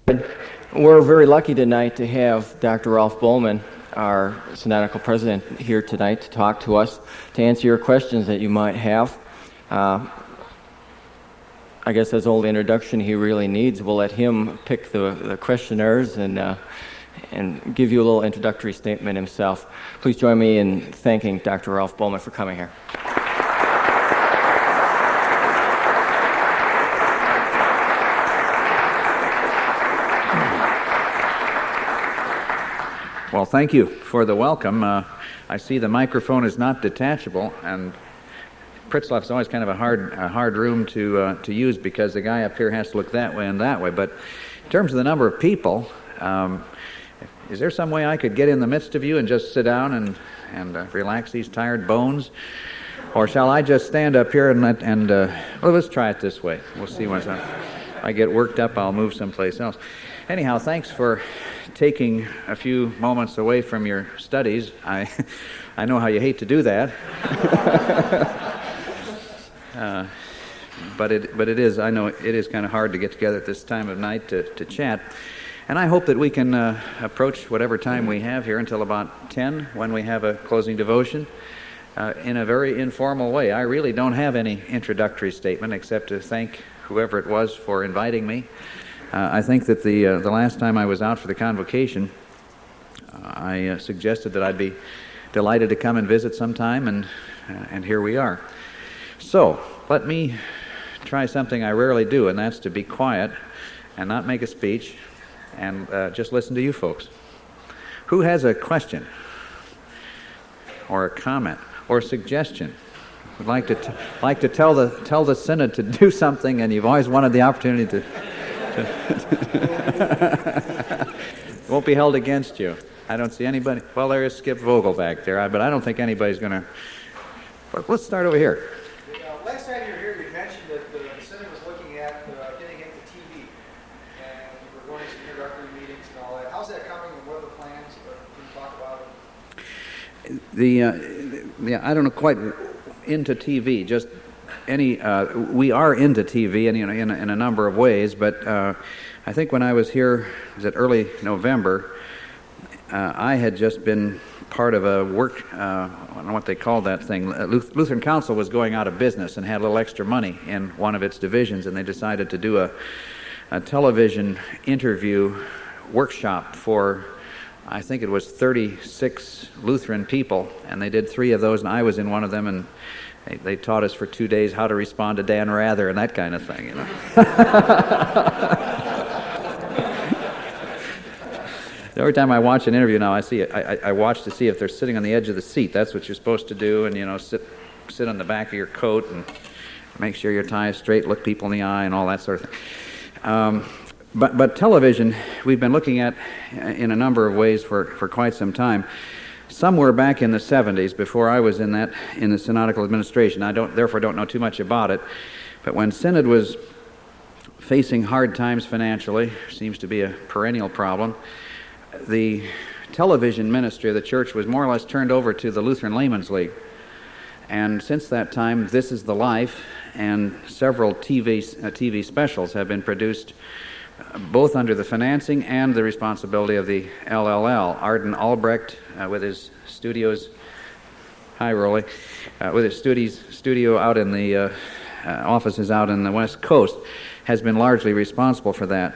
We're very lucky tonight to have Dr. Ralph Bowman, our synodical president, here tonight to talk to us, to answer your questions that you might have. I guess as old introduction he really needs, we'll let him pick the questionnaires and give you a little introductory statement himself. Please join me in thanking Dr. Ralph Bowman for coming here. Well, thank you for the welcome. I see the microphone is not detachable, and Pritzloff's always kind of a hard room to use because the guy up here has to look that way and that way. But in terms of the number of people, is there some way I could get in the midst of you and just sit down and relax these tired bones? Or shall I just stand up here and well, let's try it this way. We'll see once I get worked up, I'll move someplace else. Anyhow, thanks for taking a few moments away from your studies. I know how you hate to do that. But it is, I know it is kind of hard to get together at this time of night to chat. And I hope that we can approach whatever time we have here until about 10 when we have a closing devotion in a very informal way. I really don't have any introductory statement except to thank whoever it was for inviting me. I think that the last time I was out for the convocation, I suggested that I'd be delighted to come and visit sometime, and here we are. So, let me try something I rarely do, and that's to be quiet and not make a speech and just listen to you folks. Who has a question or a comment or a suggestion? Would like to tell the Synod to do something, and you've always wanted the opportunity to won't be held against you. I don't see anybody. Well, there is Skip Vogel back there, but I don't think anybody's going to. Let's start over here. Last time you were here, you mentioned that the Synod was looking at getting into TV, and you were going to some introductory meetings and all that. How's that coming, and what are the plans? Can you talk about it? I don't know quite into TV. Just we are into TV in a number of ways, but I think when I was here, was it early November, I had just been part of a work, I don't know what they called that thing. Lutheran Council was going out of business and had a little extra money in one of its divisions, and they decided to do a television interview workshop for, I think it was 36 Lutheran people, and they did 3 of those, and I was in one of them, and they taught us for 2 days how to respond to Dan Rather and that kind of thing, you know. Every time I watch an interview now, I watch to see if they're sitting on the edge of the seat. That's what you're supposed to do, and sit on the back of your coat and make sure your tie is straight, look people in the eye, and all that sort of thing. But television, we've been looking at in a number of ways for quite some time. Somewhere back in the 70s, before I was in the synodical administration, I therefore don't know too much about it, but when Synod was facing hard times financially, seems to be a perennial problem, the television ministry of the church was more or less turned over to the Lutheran Laymen's League. And since that time, This Is the Life and several TV specials have been produced both under the financing and the responsibility of the LLL. Arden Albrecht, with his studios, hi Rolly, with his studio out in the offices out in the West Coast, has been largely responsible for that.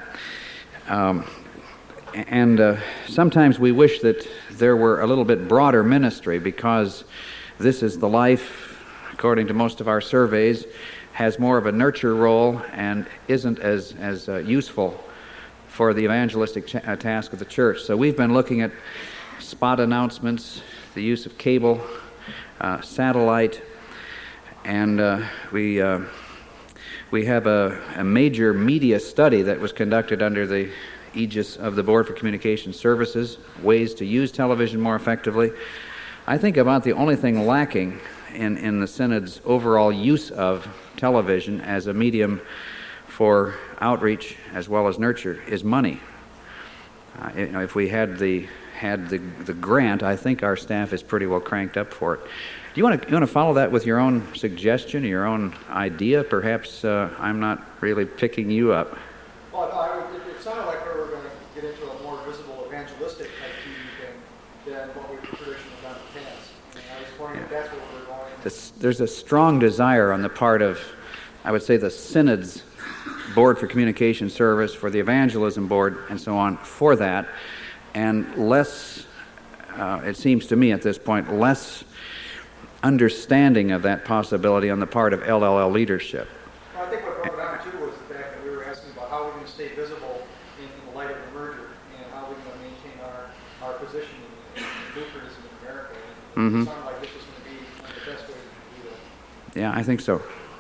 And sometimes we wish that there were a little bit broader ministry, because This Is the Life, according to most of our surveys, has more of a nurture role and isn't as useful for the evangelistic task of the church. So we've been looking at spot announcements, the use of cable, satellite, and we have a major media study that was conducted under the aegis of the Board for Communication Services, ways to use television more effectively. I think about the only thing lacking in the Synod's overall use of television as a medium for outreach as well as nurture is money. If we had the grant, I think our staff is pretty well cranked up for it. Do you want to follow that with your own suggestion, your own idea? Perhaps I'm not really picking you up. Well, no, it sounded like there there's a strong desire on the part of, I would say, the Synod's Board for Communication Service, for the Evangelism Board, and so on, for that, and less, it seems to me at this point, less understanding of that possibility on the part of LLL leadership. Well, I think what brought it on too was the fact that we were asking about how we're going to stay visible in the light of the merger, and how we're going to maintain our position in Lutheranism in America. And it sounded like this was going to be one of the best ways to do that. Yeah, I think so.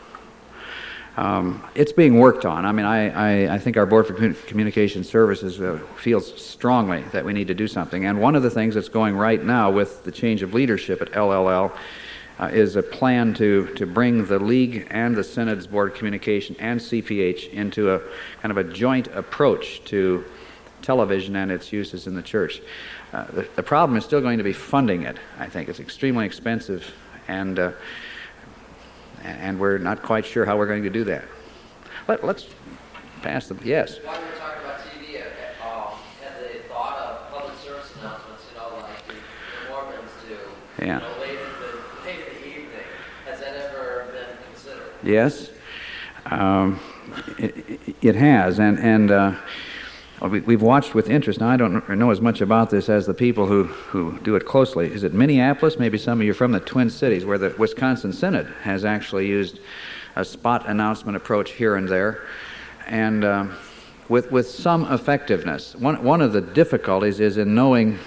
It's being worked on. I mean, I think our Board for Communication Services feels strongly that we need to do something. And one of the things that's going right now with the change of leadership at LLL is a plan to bring the League and the Synod's Board of Communication and CPH into a kind of a joint approach to television and its uses in the church. The problem is still going to be funding it. I think it's extremely expensive, and we're not quite sure how we're going to do that. Let's pass the, yes. While we were talking about TV, had they thought of public service announcements, like the Mormons do, Yeah. Late in the evening? Has that ever been considered? Yes, it has, and we've watched with interest. Now, I don't know as much about this as the people who do it closely. Is it Minneapolis? Maybe some of you are from the Twin Cities, where the Wisconsin Synod has actually used a spot announcement approach here and there, and with some effectiveness. One of the difficulties is in knowing,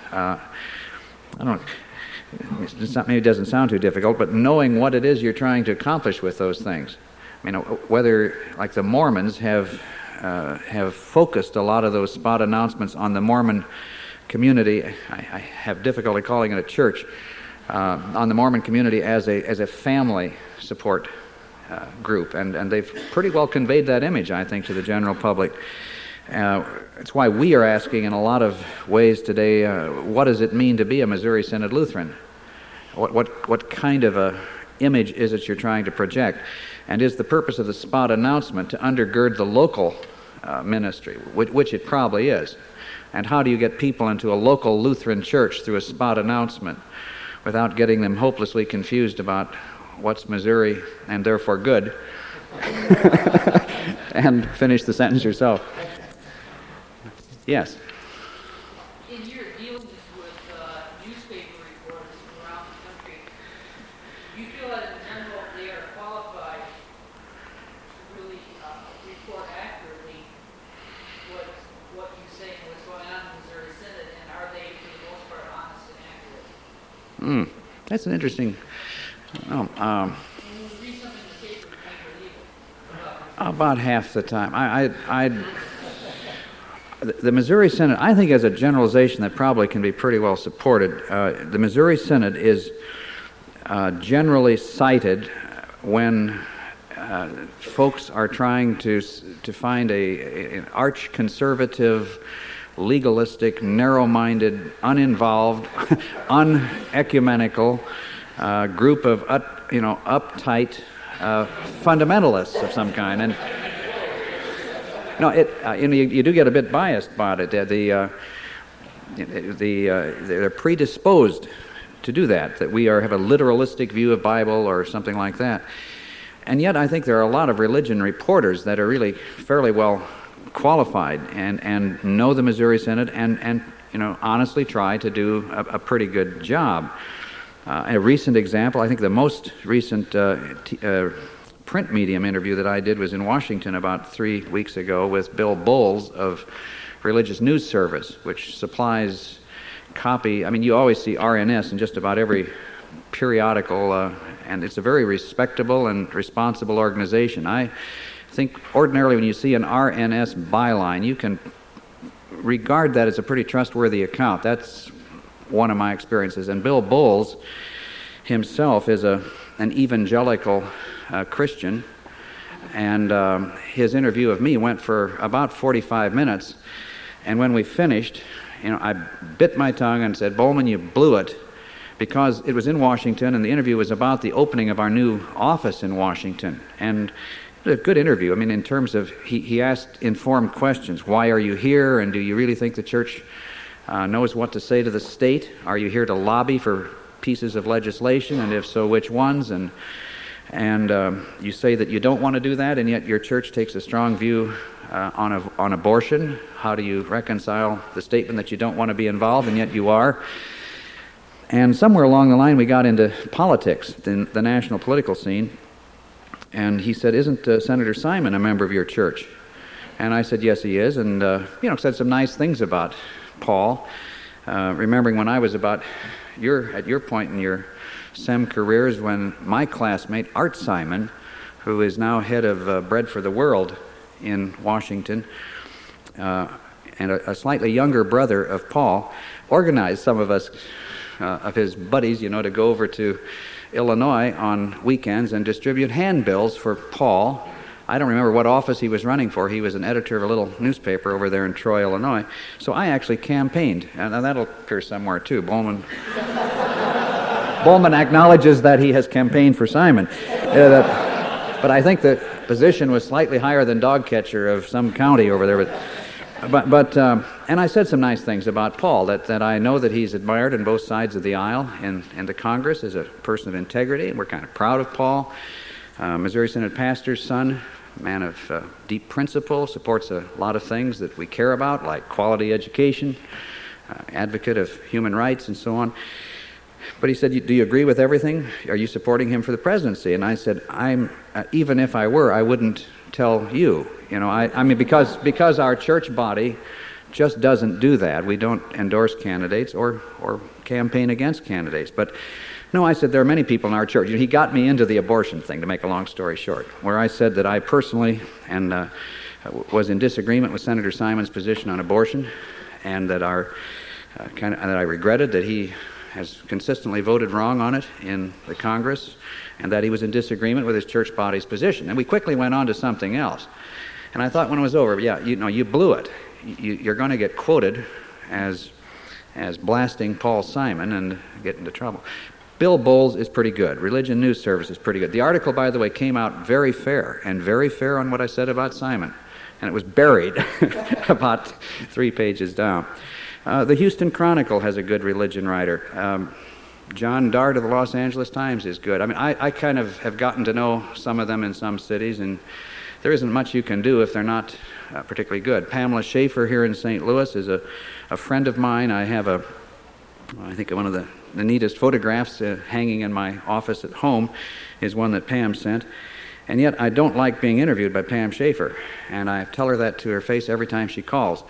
maybe it doesn't sound too difficult, but knowing what it is you're trying to accomplish with those things. I mean, whether, like the Mormons have focused a lot of those spot announcements on the Mormon community. I have difficulty calling it a church, on the Mormon community as a family support group, and they've pretty well conveyed that image, I think, to the general public. It's why we are asking in a lot of ways today, what does it mean to be a Missouri Synod Lutheran? What kind of a image is it you're trying to project? And is the purpose of the spot announcement to undergird the local ministry, which it probably is? And how do you get people into a local Lutheran church through a spot announcement without getting them hopelessly confused about what's Missouri and therefore good? And finish the sentence yourself. Yes? In your dealings with newspaper reporters from around the country, do you feel that in general they are qualified to really report accurately what you say and what's going on in the Missouri Synod, and are they, for the most part, honest and accurate? That's an interesting... And when you read something in the paper, you can't believe it. About half the time. The Missouri Synod, I think, as a generalization that probably can be pretty well supported, the Missouri Synod is generally cited when folks are trying to find an arch-conservative, legalistic, narrow-minded, uninvolved, un-ecumenical group of uptight fundamentalists of some kind. And you do get a bit biased about it. They're predisposed to do that we have a literalistic view of Bible or something like that. And yet I think there are a lot of religion reporters that are really fairly well qualified and know the Missouri Synod and honestly try to do a pretty good job. A recent example, I think the most recent print medium interview that I did was in Washington about 3 weeks ago with Bill Bowles of Religious News Service, which supplies copy. I mean, you always see RNS in just about every periodical, and it's a very respectable and responsible organization. I think ordinarily when you see an RNS byline, you can regard that as a pretty trustworthy account. That's one of my experiences. And Bill Bowles himself is an evangelical Christian, and his interview of me went for about 45 minutes, and when we finished, I bit my tongue and said, "Bowman, you blew it," because it was in Washington, and the interview was about the opening of our new office in Washington. And it was a good interview. I mean, in terms of, he asked informed questions. Why are you here, and do you really think the church knows what to say to the state? Are you here to lobby for pieces of legislation, and if so, which ones? And you say that you don't want to do that, and yet your church takes a strong view on abortion. How do you reconcile the statement that you don't want to be involved, and yet you are? And somewhere along the line, we got into politics, the national political scene. And he said, "Isn't Senator Simon a member of your church?" And I said, "Yes, he is." And said some nice things about Paul. Remembering when I was at your point in your SEM careers, when my classmate Art Simon, who is now head of Bread for the World in Washington, and a slightly younger brother of Paul, organized some of us, of his buddies, to go over to Illinois on weekends and distribute handbills for Paul. I don't remember what office he was running for. He was an editor of a little newspaper over there in Troy, Illinois. So I actually campaigned, and that'll appear somewhere too. Bowman acknowledges that he has campaigned for Simon. But I think the position was slightly higher than dog catcher of some county over there. And I said some nice things about Paul, that I know that he's admired on both sides of the aisle in the Congress as a person of integrity, and we're kind of proud of Paul. Missouri Synod pastor's son, man of deep principle, supports a lot of things that we care about, like quality education, advocate of human rights, and so on. But he said, "Do you agree with everything? Are you supporting him for the presidency?" And I said, even if I were, I wouldn't tell you. Because our church body just doesn't do that. We don't endorse candidates or campaign against candidates. But no, I said, there are many people in our church. He got me into the abortion thing, to make a long story short, where I said that I personally was in disagreement with Senator Simon's position on abortion, and that I regretted that he has consistently voted wrong on it in the Congress, and that he was in disagreement with his church body's position. And we quickly went on to something else. And I thought when it was over, you blew it. You're going to get quoted as blasting Paul Simon and get into trouble. Bill Bowles is pretty good. Religion News Service is pretty good. The article, by the way, came out very fair on what I said about Simon. And it was buried about 3 pages down. The Houston Chronicle has a good religion writer. John Dart of the Los Angeles Times is good. I kind of have gotten to know some of them in some cities, and there isn't much you can do if they're not particularly good. Pamela Schaefer here in St. Louis is a friend of mine. I have I think one of the neatest photographs hanging in my office at home is one that Pam sent. And yet I don't like being interviewed by Pam Schaefer, and I tell her that to her face every time she calls.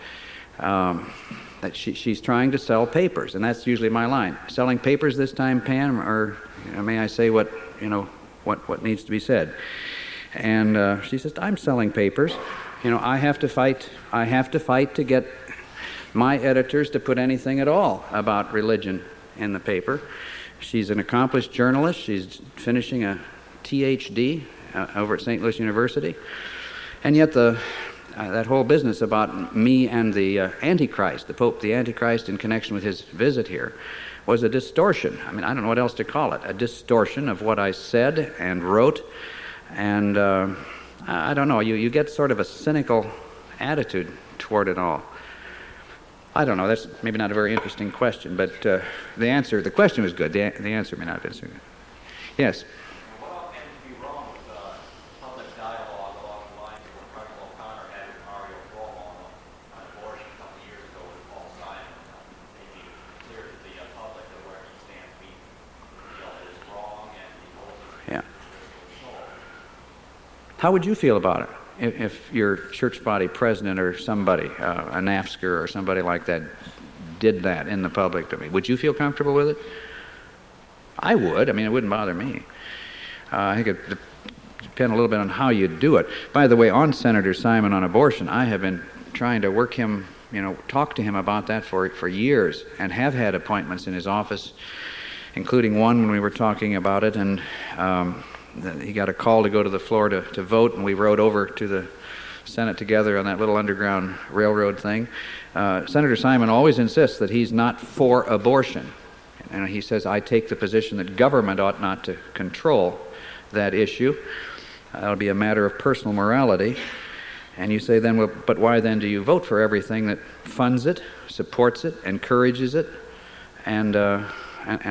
That she's trying to sell papers, and that's usually my line. Selling papers this time, Pam, or may I say what needs to be said? And she says, "I'm selling papers. I have to fight to get my editors to put anything at all about religion in the paper." She's an accomplished journalist. She's finishing a THD over at St. Louis University, and yet that whole business about me and the Antichrist, the Pope, the Antichrist, in connection with his visit here, was a distortion. I don't know what else to call it. A distortion of what I said and wrote. And I don't know. You get sort of a cynical attitude toward it all. I don't know. That's maybe not a very interesting question, but the question was good. The answer may not have been so good. Yes? How would you feel about it if your church body president or somebody, a NAFSCR or somebody like that, did that in the public domain? Would you feel comfortable with it? I would. It wouldn't bother me. I think it depends a little bit on how you do it. By the way, on Senator Simon on abortion, I have been trying to work him, talk to him about that for years, and have had appointments in his office, including one when we were talking about it, and he got a call to go to the floor to vote, and we rode over to the Senate together on that little underground railroad thing. Senator Simon always insists that he's not for abortion. And he says, I take the position that government ought not to control that issue. That'll be a matter of personal morality. And you say then, well, but why then do you vote for everything that funds it, supports it, encourages it, and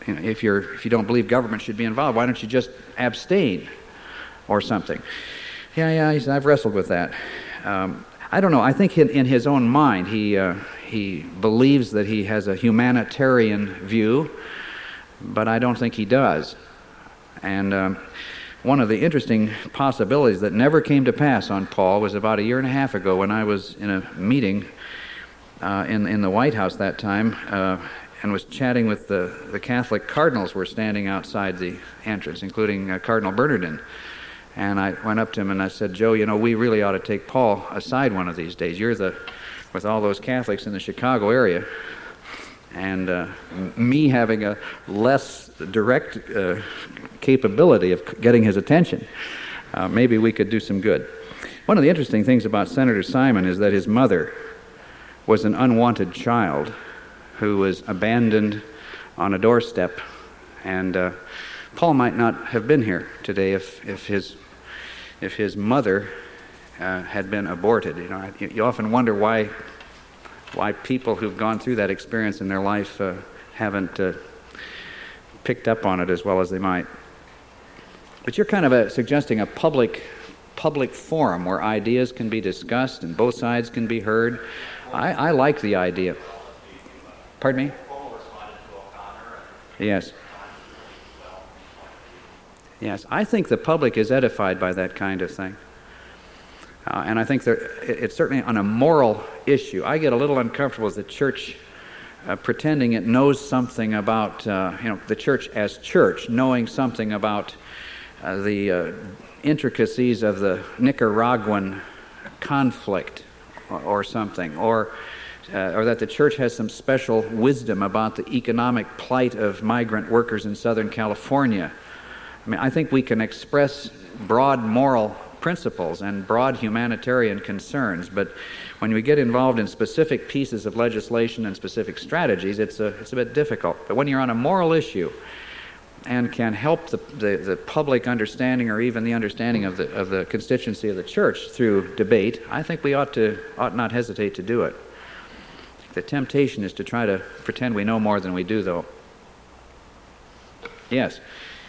if you don't believe government should be involved, why don't you just abstain or something? Yeah, he said, I've wrestled with that. I don't know. I think in his own mind, he believes that he has a humanitarian view, but I don't think he does. And one of the interesting possibilities that never came to pass on Paul was about a year and a half ago when I was in a meeting in the White House that time and was chatting with the Catholic cardinals who were standing outside the entrance, including Cardinal Bernardin. And I went up to him and I said, Joe, we really ought to take Paul aside one of these days. You're with all those Catholics in the Chicago area, and me having a less direct capability of getting his attention, maybe we could do some good. One of the interesting things about Senator Simon is that his mother was an unwanted child who was abandoned on a doorstep, and Paul might not have been here today if his mother had been aborted. You often wonder why people who've gone through that experience in their life haven't picked up on it as well as they might. But you're kind of suggesting a public forum where ideas can be discussed and both sides can be heard. I like the idea. Pardon me? Yes. Yes, I think the public is edified by that kind of thing. And I think it's certainly on a moral issue. I get a little uncomfortable with the church pretending it knows something about, the church as church, knowing something about the intricacies of the Nicaraguan conflict or something, or that the church has some special wisdom about the economic plight of migrant workers in Southern California. I think we can express broad moral principles and broad humanitarian concerns, but when we get involved in specific pieces of legislation and specific strategies, it's a bit difficult. But when you're on a moral issue and can help the public understanding or even the understanding of the constituency of the church through debate, I think we ought not hesitate to do it. The temptation is to try to pretend we know more than we do, though. Yes?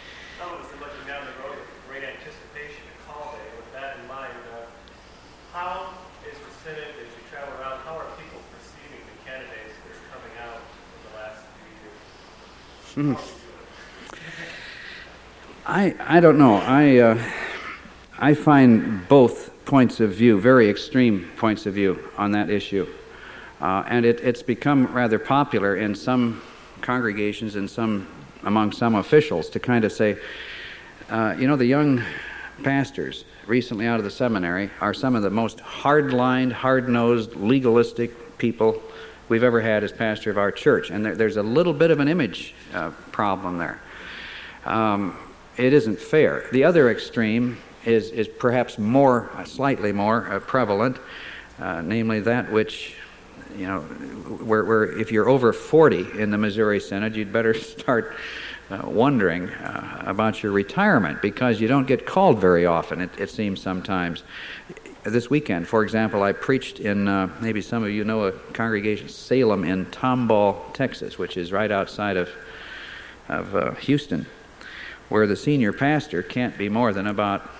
I don't know. I find both points of view, very extreme points of view on that issue. And it's become rather popular in some congregations and among some officials to kind of say, the young pastors recently out of the seminary are some of the most hard-lined, hard-nosed, legalistic people we've ever had as pastor of our church. And there's a little bit of an image problem there. It isn't fair. The other extreme is perhaps slightly more prevalent, namely that which, where if you're over 40 in the Missouri Synod, you'd better start wondering about your retirement, because you don't get called very often, it seems sometimes. This weekend, for example, I preached in, maybe some of you know a congregation, Salem, in Tomball, Texas, which is right outside of Houston, where the senior pastor can't be more than about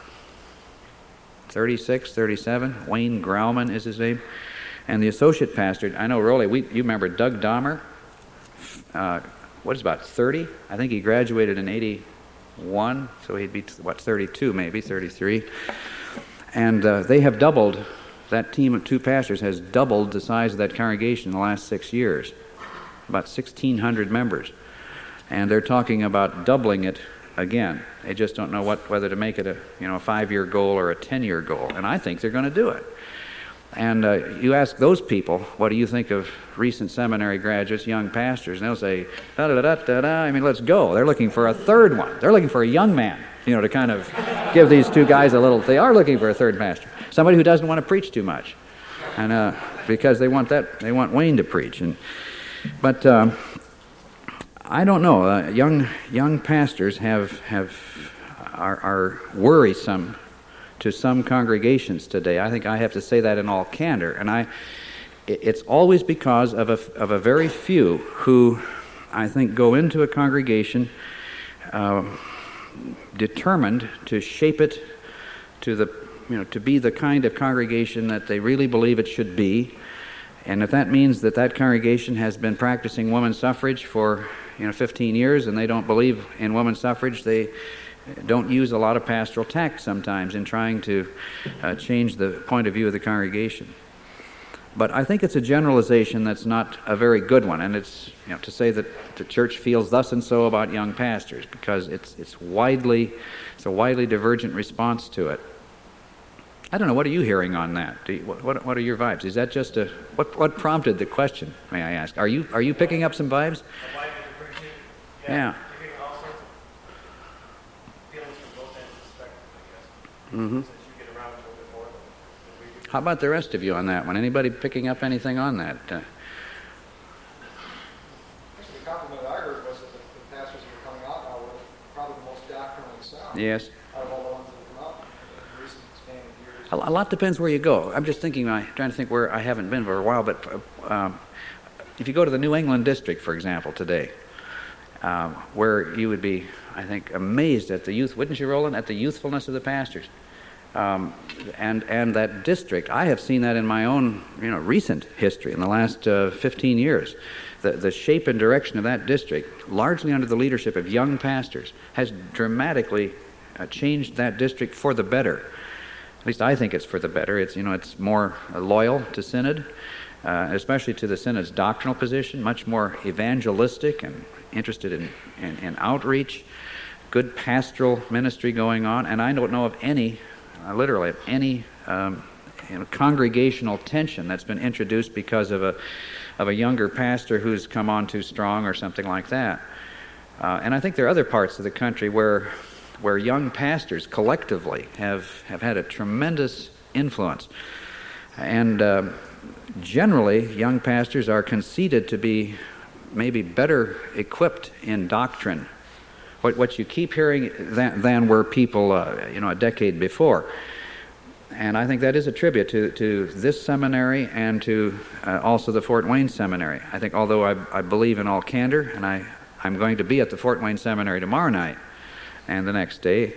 36, 37. Wayne Grauman is his name. And the associate pastor, I know, Rolly, you remember Doug Dahmer? About 30? I think he graduated in 81, so he'd be, 32 maybe, 33. And they have doubled, that team of two pastors has doubled the size of that congregation in the last 6 years. About 1,600 members. And they're talking about doubling it again. They just don't know whether to make it a 5-year goal or a 10-year goal. And I think they're going to do it. And you ask those people, what do you think of recent seminary graduates, young pastors, and they'll say, da-da-da-da-da, let's go. They're looking for a third one. They're looking for a young man, to kind of give these two guys a little, they are looking for a third pastor. Somebody who doesn't want to preach too much. And because they want Wayne to preach. But I don't know. Young pastors are worrisome to some congregations today. I think I have to say that in all candor. And it's always because of a very few who I think, go into a congregation determined to shape it to be the kind of congregation that they really believe it should be. And if that means that that congregation has been practicing women's suffrage for 15 years and they don't believe in women's suffrage, they don't use a lot of pastoral tact sometimes in trying to change the point of view of the congregation. But I think it's a generalization that's not a very good one, and it's to say that the church feels thus and so about young pastors, because it's a widely divergent response to it. I don't know. What are you hearing on that? What are your vibes? Is that just what prompted the question? May I ask? Are you picking up some vibes? Yeah. Mm-hmm. How about the rest of you on that one? Anybody picking up anything on that? Actually, the compliment I heard was that the pastors that are coming out now were probably the most doctrinally sound. Yes. Out of all the ones that have come out in recent span of years. A lot depends where you go. I'm just trying to think where I haven't been for a while, but if you go to the New England district, for example, today, where you would be, I think, amazed at the youth, wouldn't you, Roland, at the youthfulness of the pastors? And that district, I have seen that in my own recent history in the last 15 years. The shape and direction of that district, largely under the leadership of young pastors, has dramatically changed that district for the better. At least I think it's for the better. It's more loyal to Synod, especially to the Synod's doctrinal position, much more evangelistic and interested in outreach, good pastoral ministry going on, and I don't know of any congregational tension that's been introduced because of a younger pastor who's come on too strong or something like that. And I think there are other parts of the country where young pastors collectively have had a tremendous influence. And generally, young pastors are conceded to be maybe better equipped in doctrine, what you keep hearing, than were people a decade before. And I think that is a tribute to this seminary and to also the Fort Wayne Seminary. I think, although I believe in all candor, and I'm going to be at the Fort Wayne Seminary tomorrow night and the next day,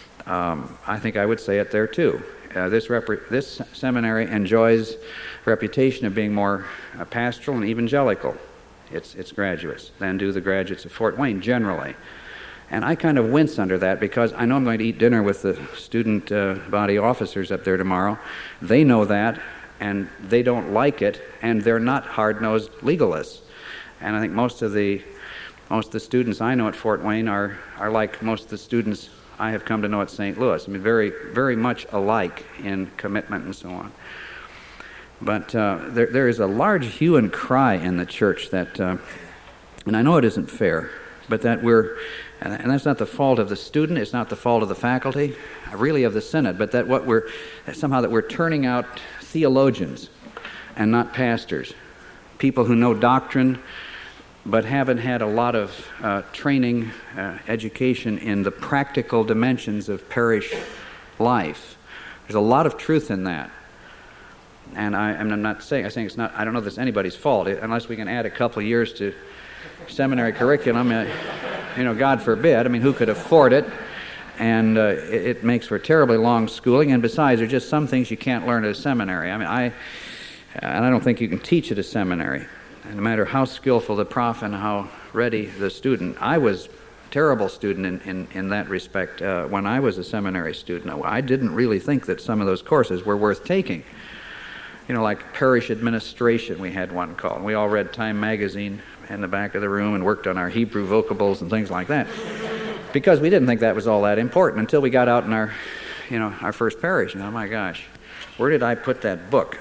I think I would say it there too. This seminary enjoys a reputation of being more pastoral and evangelical, its graduates, than do the graduates of Fort Wayne generally. And I kind of wince under that because I know I'm going to eat dinner with the student body officers up there tomorrow. They know that, and they don't like it, and they're not hard-nosed legalists. And I think most of the students I know at Fort Wayne are like most of the students I have come to know at St. Louis. I mean, very, very much alike in commitment and so on. But there is a large hue and cry in the church that, and I know it isn't fair, but that and that's not the fault of the student, it's not the fault of the faculty, really of the Synod, but that we're turning out theologians and not pastors, people who know doctrine but haven't had a lot of training, education in the practical dimensions of parish life. There's a lot of truth in that. And I'm not saying it's not. I don't know if it's anybody's fault, unless we can add a couple of years to seminary curriculum. God forbid. I mean, who could afford it? And it makes for terribly long schooling. And besides, there are just some things you can't learn at a seminary. I mean, I don't think you can teach at a seminary, no matter how skillful the prof and how ready the student. I was a terrible student in that respect when I was a seminary student. I didn't really think that some of those courses were worth taking. Like parish administration, we had one called. We all read Time magazine in the back of the room and worked on our Hebrew vocables and things like that, because we didn't think that was all that important until we got out in our first parish. And oh my gosh, where did I put that book?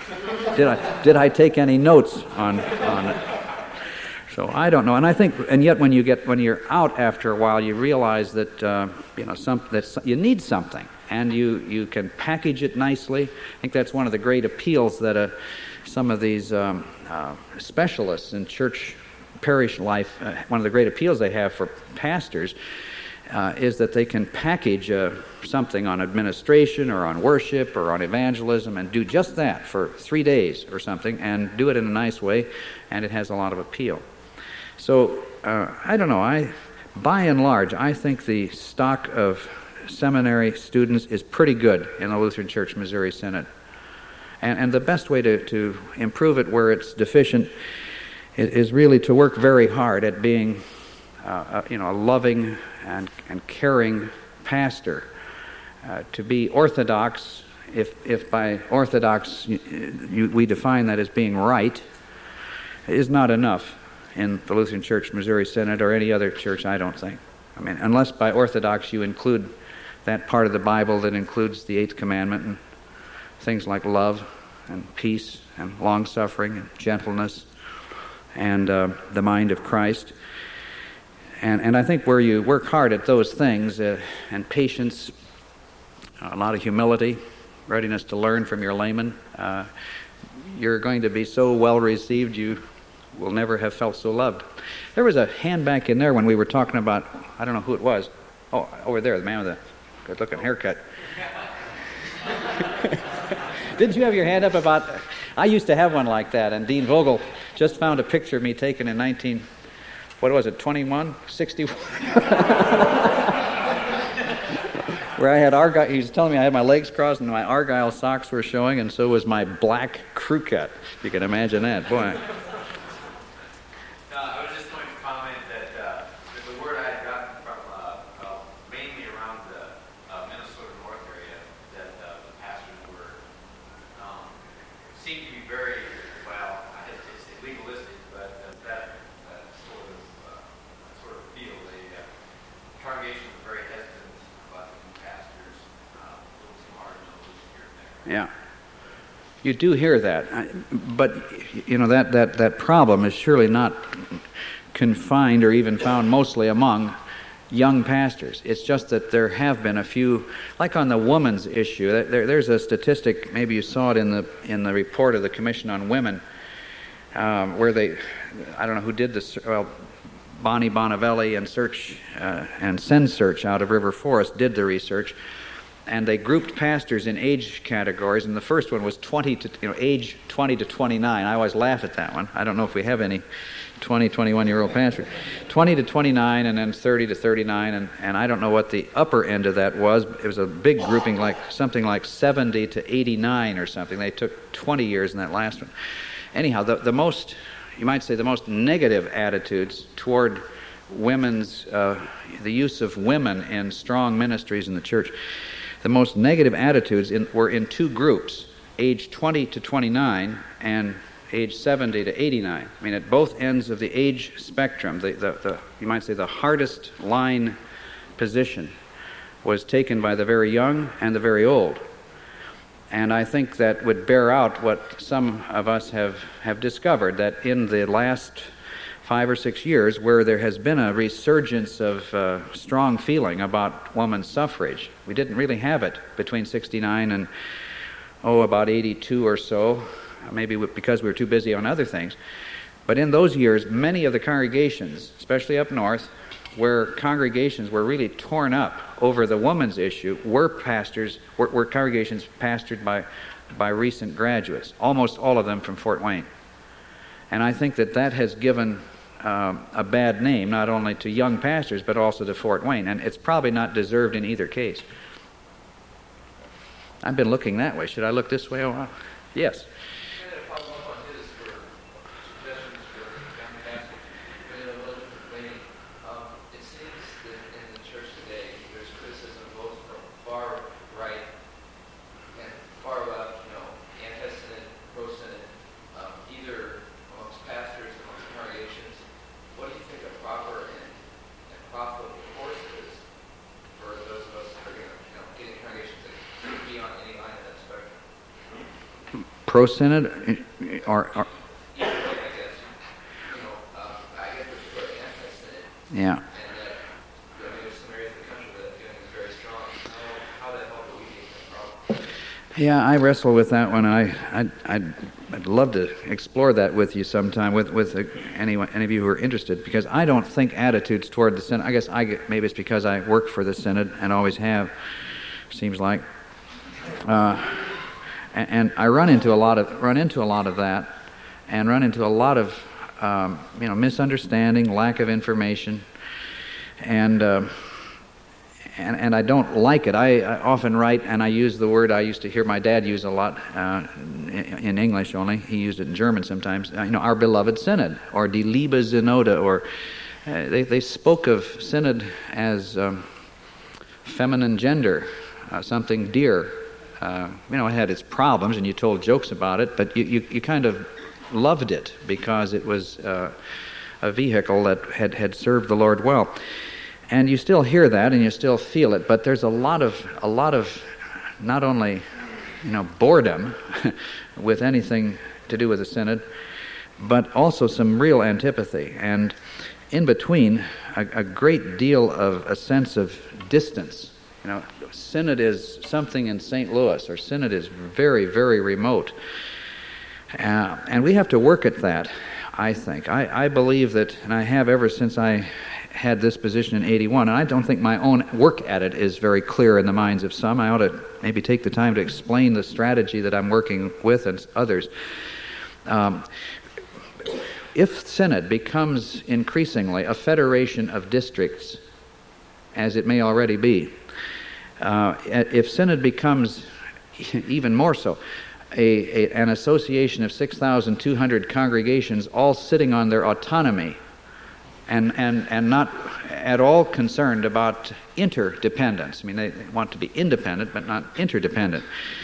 Did I take any notes on it? So I don't know. And I think, and yet when you're out after a while, you realize that that you need something. And you can package it nicely. I think that's one of the great appeals that some of these specialists in church parish life, one of the great appeals they have for pastors is that they can package something on administration or on worship or on evangelism and do just that for 3 days or something and do it in a nice way, and it has a lot of appeal. So I don't know. By and large, I think the stock of seminary students is pretty good in the Lutheran Church Missouri Synod. And the best way to improve it where it's deficient is really to work very hard at being a loving and caring pastor. To be orthodox, if by orthodox we define that as being right, is not enough in the Lutheran Church Missouri Synod or any other church, I don't think. I mean, unless by orthodox you include that part of the Bible that includes the Eighth Commandment and things like love and peace and long-suffering and gentleness and the mind of Christ. And I think where you work hard at those things, and patience, a lot of humility, readiness to learn from your layman, you're going to be so well received you will never have felt so loved. There was a hand back in there when we were talking about, I don't know who it was. Oh, over there, the man with the good-looking haircut. Didn't you have your hand up about... I used to have one like that, and Dean Vogel just found a picture of me taken in 61? Where I had Argyle, he was telling me I had my legs crossed and my Argyle socks were showing, and so was my black crew cut. If you can imagine that, boy. I was just going to comment that the word I had gotten from mainly around the Minnesota North area that the pastors were seemed to be very, well, I hesitate to say legalistic, but that sort of feel. The congregation was very hesitant about the new pastors, a little too hard, a little here and there. Yeah. You do hear that, but you know that problem is surely not confined or even found mostly among young pastors. It's just that there have been a few, like on the woman's issue. There's a statistic. Maybe you saw it in the report of the Commission on Women, where they, I don't know who did this. Well, Bonnie Bonavelli and Send Search out of River Forest did the research. And they grouped pastors in age categories, and the first one was age 20 to 29. I always laugh at that one. I don't know if we have any 20, 21-year-old pastors. 20 to 29, and then 30 to 39, and I don't know what the upper end of that was. It was a big grouping, like something like 70 to 89 or something. They took 20 years in that last one. Anyhow, the most, you might say, the most negative attitudes toward women's, the use of women in strong ministries in the church. The most negative attitudes were in two groups, age 20 to 29 and age 70 to 89. I mean, at both ends of the age spectrum, the you might say the hardest line position was taken by the very young and the very old. And I think that would bear out what some of us have discovered, that in the last 5 or 6 years, where there has been a resurgence of strong feeling about women's suffrage. We didn't really have it between 69 and, about 82 or so, maybe because we were too busy on other things. But in those years, many of the congregations, especially up north, where congregations were really torn up over the women's issue, were congregations pastored by recent graduates, almost all of them from Fort Wayne. And I think that has given a bad name, not only to young pastors, but also to Fort Wayne. And it's probably not deserved in either case. I've been looking that way. Should I look this way? Oh, yes. Pro-Synod, or yeah. Yeah, I wrestle with that one. I'd love to explore that with you sometime, with any of you who are interested, because I don't think attitudes toward the Synod. I guess maybe it's because I work for the Synod and always have. Seems like. And I run into a lot of that, and run into a lot of misunderstanding, lack of information, and I don't like it. I often write, and I use the word I used to hear my dad use a lot in English only. He used it in German sometimes. Our beloved synod, or die liebe Synode, or they spoke of synod as feminine gender, something dear. It had its problems, and you told jokes about it, but you kind of loved it because it was a vehicle that had served the Lord well. And you still hear that, and you still feel it, but there's a lot of not only boredom with anything to do with the synod, but also some real antipathy, and in between a great deal of a sense of distance. Synod is something in St. Louis, or synod is very, very remote, and we have to work at that. I think I believe that, and I have ever since I had this position in 81, and I don't think my own work at it is very clear in the minds of some. I ought to maybe take the time to explain the strategy that I'm working with and others. If synod becomes increasingly a federation of districts, as it may already be, if synod becomes even more so an association of 6,200 congregations all sitting on their autonomy, and not at all concerned about interdependence. They want to be independent, but not interdependent.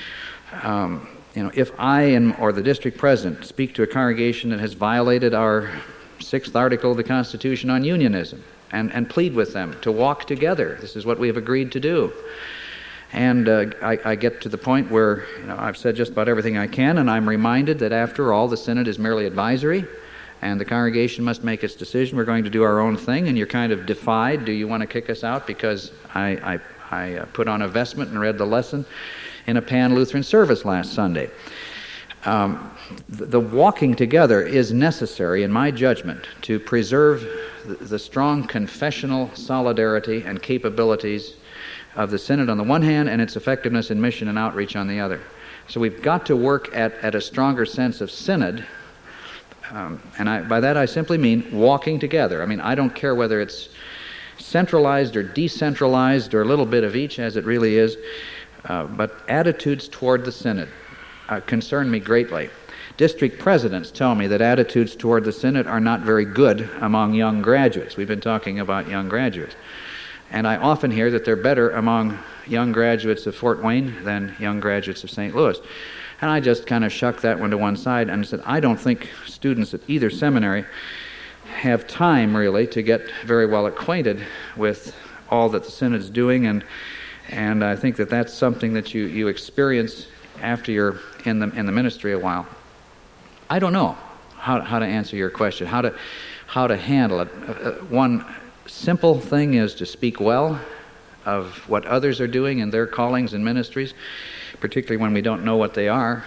If I or the district president speak to a congregation that has violated our 6th article of the Constitution on unionism, and plead with them to walk together, this is what we have agreed to do. And I get to the point where I've said just about everything I can, and I'm reminded that after all, the synod is merely advisory, and the congregation must make its decision. We're going to do our own thing, and you're kind of defied. Do you want to kick us out because I put on a vestment and read the lesson in a Pan-Lutheran service last Sunday? The walking together is necessary, in my judgment, to preserve the strong confessional solidarity and capabilities of the synod on the one hand, and its effectiveness in mission and outreach on the other. So we've got to work at a stronger sense of synod. And by that I simply mean walking together. I don't care whether it's centralized or decentralized or a little bit of each, as it really is, but attitudes toward the synod concern me greatly. District presidents tell me that attitudes toward the synod are not very good among young graduates. We've been talking about young graduates. And I often hear that they're better among young graduates of Fort Wayne than young graduates of St. Louis. And I just kind of shucked that one to one side and said, I don't think students at either seminary have time, really, to get very well acquainted with all that the synod's doing, and I think that that's something that you experience after you're in the ministry a while. I don't know how to answer your question, how to handle it. One simple thing is to speak well of what others are doing in their callings and ministries, particularly when we don't know what they are.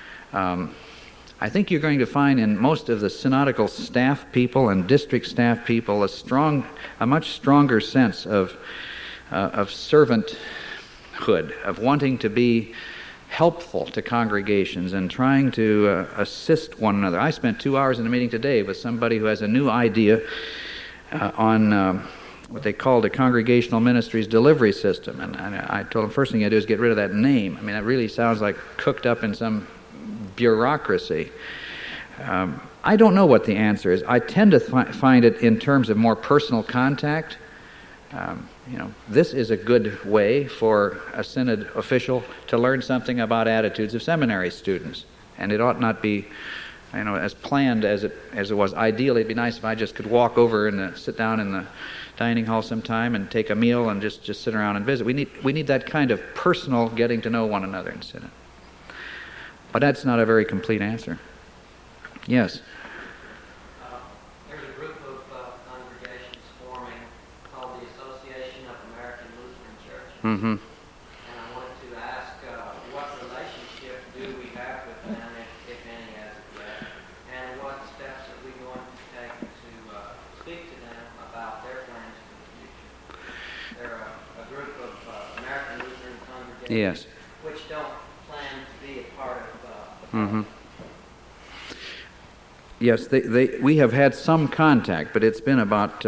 I think you're going to find in most of the synodical staff people and district staff people a much stronger sense of servanthood, of wanting to be helpful to congregations and trying to assist one another. I spent 2 hours in a meeting today with somebody who has a new idea on what they called a congregational ministries delivery system. And I told them, first thing I do is get rid of that name. It really sounds like cooked up in some bureaucracy. I don't know what the answer is. I tend to find it in terms of more personal contact. This is a good way for a synod official to learn something about attitudes of seminary students. And it ought not be as planned as it was. Ideally, it'd be nice if I just could walk over and sit down in the dining hall sometime and take a meal and just sit around and visit. We need that kind of personal getting to know one another in synod. But that's not a very complete answer. Yes. There's a group of congregations forming called the Association of American Lutheran Churches. Mm-hmm. And I wanted to ask what relationship do we have with them, if any, as of yet, and what steps are we going to take to speak to them about their plans for the future? They're a group of American Lutheran congregations which don't plan to be a part of the Mm-hmm. Yes, we have had some contact, but it's been about,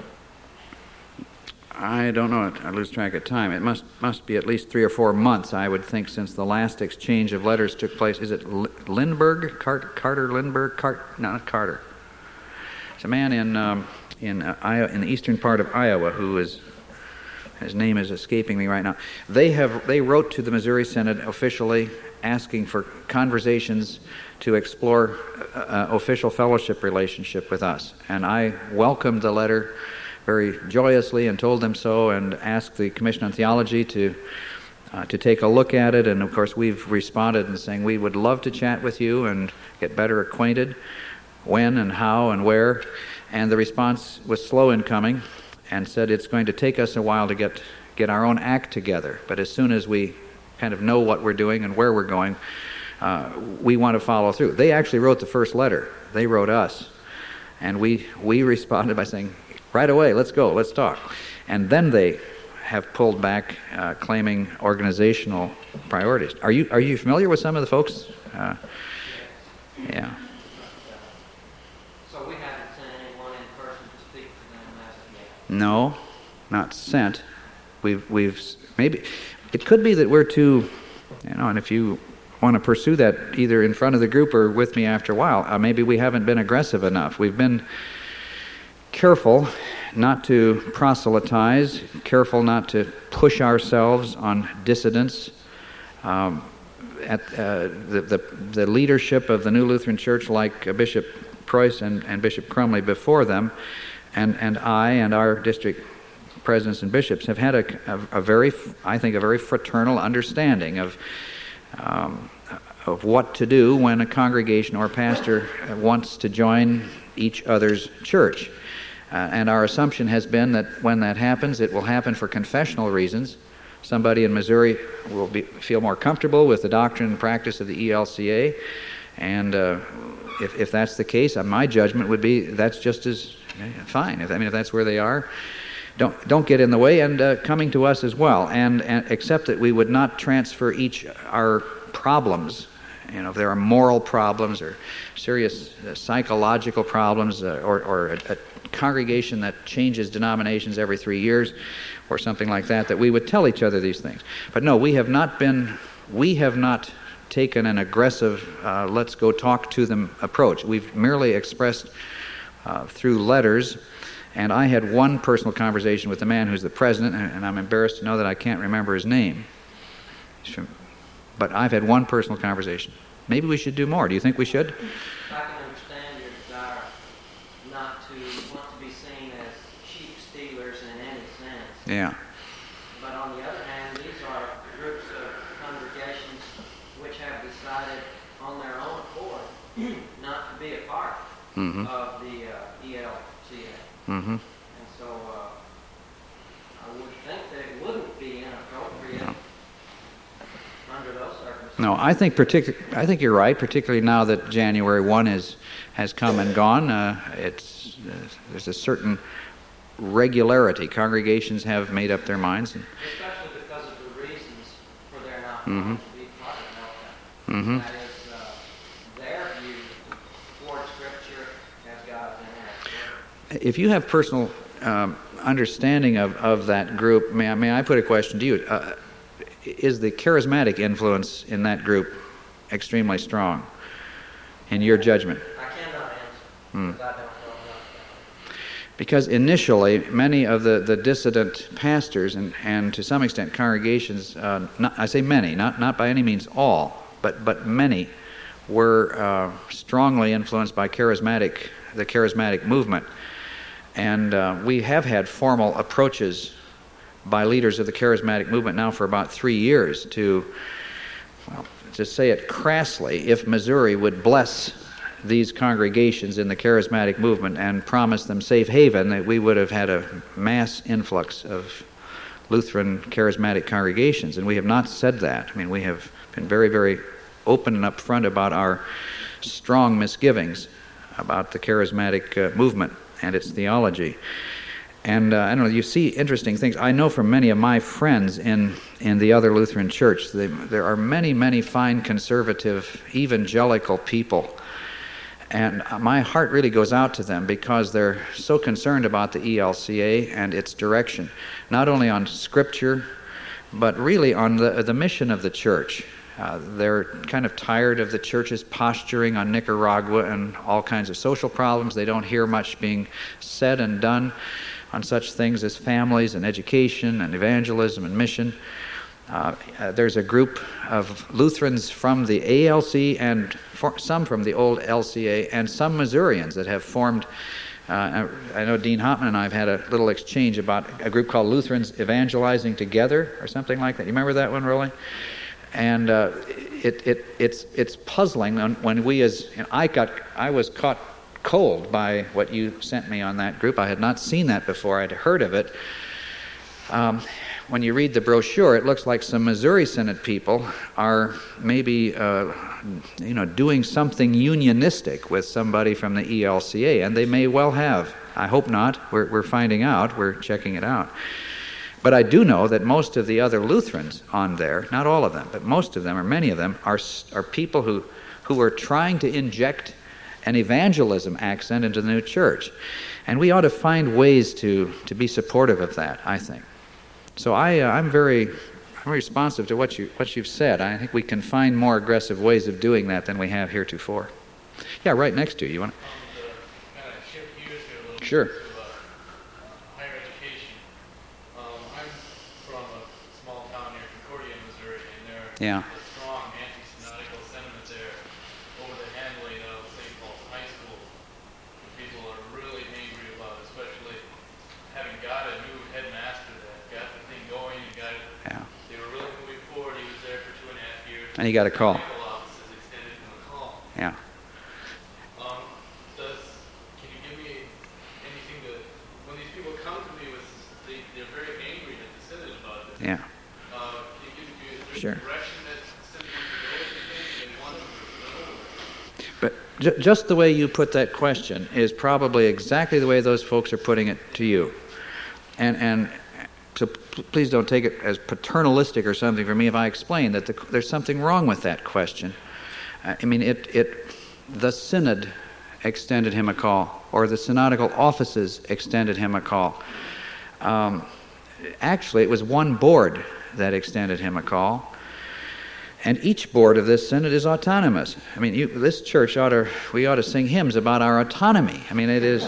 I don't know, I lose track of time. It must be at least 3 or 4 months, I would think, since the last exchange of letters took place. Is it Lindbergh? Carter Lindbergh? No, not Carter. It's a man in Iowa, in the eastern part of Iowa, his name is escaping me right now. They wrote to the Missouri Synod officially asking for conversations to explore official fellowship relationship with us. And I welcomed the letter very joyously and told them so, and asked the Commission on Theology to take a look at it. And of course we've responded and saying we would love to chat with you and get better acquainted, when and how and where. And the response was slow in coming, and said it's going to take us a while to get our own act together, but as soon as we kind of know what we're doing and where we're going, we want to follow through. They actually wrote the first letter. They wrote us, and we responded by saying, right away, let's go, let's talk. And then they have pulled back, claiming organizational priorities. Are you familiar with some of the folks? Yeah. So we haven't sent anyone in person to speak to them as of yet? No, not sent. We've maybe it could be that we're too, and if you want to pursue that either in front of the group or with me after a while, maybe we haven't been aggressive enough. We've been careful not to proselytize, careful not to push ourselves on dissidents. At the leadership of the New Lutheran Church, like Bishop Preuss and Bishop Crumley before them, and I and our district presidents and bishops have had a very fraternal understanding of what to do when a congregation or pastor wants to join each other's church. And our assumption has been that when that happens, it will happen for confessional reasons. Somebody in Missouri will feel more comfortable with the doctrine and practice of the ELCA, and if that's the case, my judgment would be that's just as fine. If that's where they are, don't get in the way, and coming to us as well, and accept that we would not transfer our problems. If there are moral problems or serious psychological problems, or a congregation that changes denominations every 3 years, or something like that, that we would tell each other these things. But no, we have not taken an aggressive, let's go talk to them approach. We've merely expressed through letters. And I had one personal conversation with the man who's the president, and I'm embarrassed to know that I can't remember his name. But I've had one personal conversation. Maybe we should do more. Do you think we should? I can understand your desire not to want to be seen as sheep stealers in any sense. Yeah. But on the other hand, these are groups of congregations which have decided on their own accord not to be a part of the ELCA. Mm-hmm. And so I would think that it wouldn't be inappropriate under those circumstances. No, I think you're right, particularly now that January 1 has come and gone. There's a certain regularity. Congregations have made up their minds. Especially because of the reasons for their not wanting to be part of ELCA. That is their view toward Scripture as God's inerrant. If you have personal understanding of that group, may I put a question to you? Is the charismatic influence in that group extremely strong, in your judgment? I cannot answer, because I don't know enough. Because initially, many of the dissident pastors and to some extent congregations, I say many, not by any means all, but many were strongly influenced by the charismatic movement. And we have had formal approaches by leaders of the charismatic movement now for about 3 years to say it crassly, if Missouri would bless these congregations in the charismatic movement and promise them safe haven, that we would have had a mass influx of Lutheran charismatic congregations. And we have not said that. We have been very, very open and upfront about our strong misgivings about the charismatic movement and its theology. And I don't know, you see interesting things. I know from many of my friends in the other Lutheran church, there are many, many fine conservative evangelical people. And my heart really goes out to them because they're so concerned about the ELCA and its direction, not only on Scripture, but really on the mission of the church. They're kind of tired of the church's posturing on Nicaragua and all kinds of social problems. They don't hear much being said and done on such things as families and education and evangelism and mission. There's a group of Lutherans from the ALC and some from the old LCA and some Missourians that have formed. I know Dean Hopman and I have had a little exchange about a group called Lutherans Evangelizing Together or something like that. You remember that one, Rolly? And it's puzzling when we I was caught cold by what you sent me on that group. I had not seen that before. I'd heard of it. When you read the brochure, it looks like some Missouri Synod people are maybe doing something unionistic with somebody from the ELCA, and they may well have. I hope not. We're finding out. We're checking it out. But I do know that most of the other Lutherans on there, not all of them, but most of them, or many of them, are people who are trying to inject an evangelism accent into the new church. And we ought to find ways to be supportive of that, I think. So I'm very responsive to what you've said. I think we can find more aggressive ways of doing that than we have heretofore. Yeah, right next to you. You want to? Kind of shift gears here a little Sure. bit to higher education. I'm from a small town near Concordia, Missouri, and there Yeah. are strong anti-synodical sentiment there over the handling of St. Paul's High School. People are really angry about, especially having got a new headmaster that got the thing going and got it. Yeah. They were really moving forward. He was there for 2.5 years. And he got a call. The legal office has extended him a call. Yeah. Can you give me anything to, when these people come to me with, they're very angry at the Synod about this. Yeah. Can you give me a Sure. direction that Synod wants to go, you think, and one of them? But just the way you put that question is probably exactly the way those folks are putting it to you. And so please don't take it as paternalistic or something for me if I explain that there's something wrong with that question. I mean, the Synod extended him a call, or the synodical offices extended him a call. Actually, it was one board that extended him a call. And each board of this synod is autonomous. I mean, this church we ought to sing hymns about our autonomy. I mean, it is.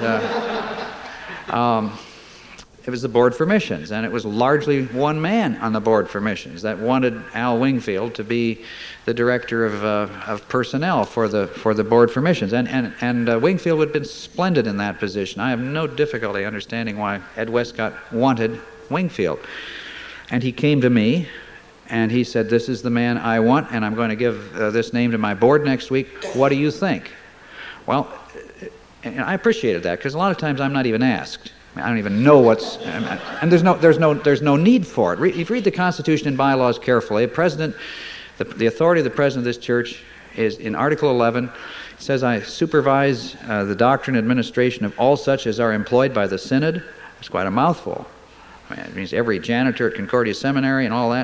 It was the board for missions, and it was largely one man on the board for missions that wanted Al Wingfield to be the director of personnel for the board for missions. And Wingfield would have been splendid in that position. I have no difficulty understanding why Ed Westcott wanted Wingfield. And he came to me. And he said, "This is the man I want, and I'm going to give this name to my board next week. What do you think?" Well, and I appreciated that because a lot of times I'm not even asked. I don't even know and there's no need for it. If you read the Constitution and bylaws carefully, the authority of the president of this church is in Article 11. It says, "I supervise the doctrine and administration of all such as are employed by the Synod." It's quite a mouthful. It means every janitor at Concordia Seminary and all that,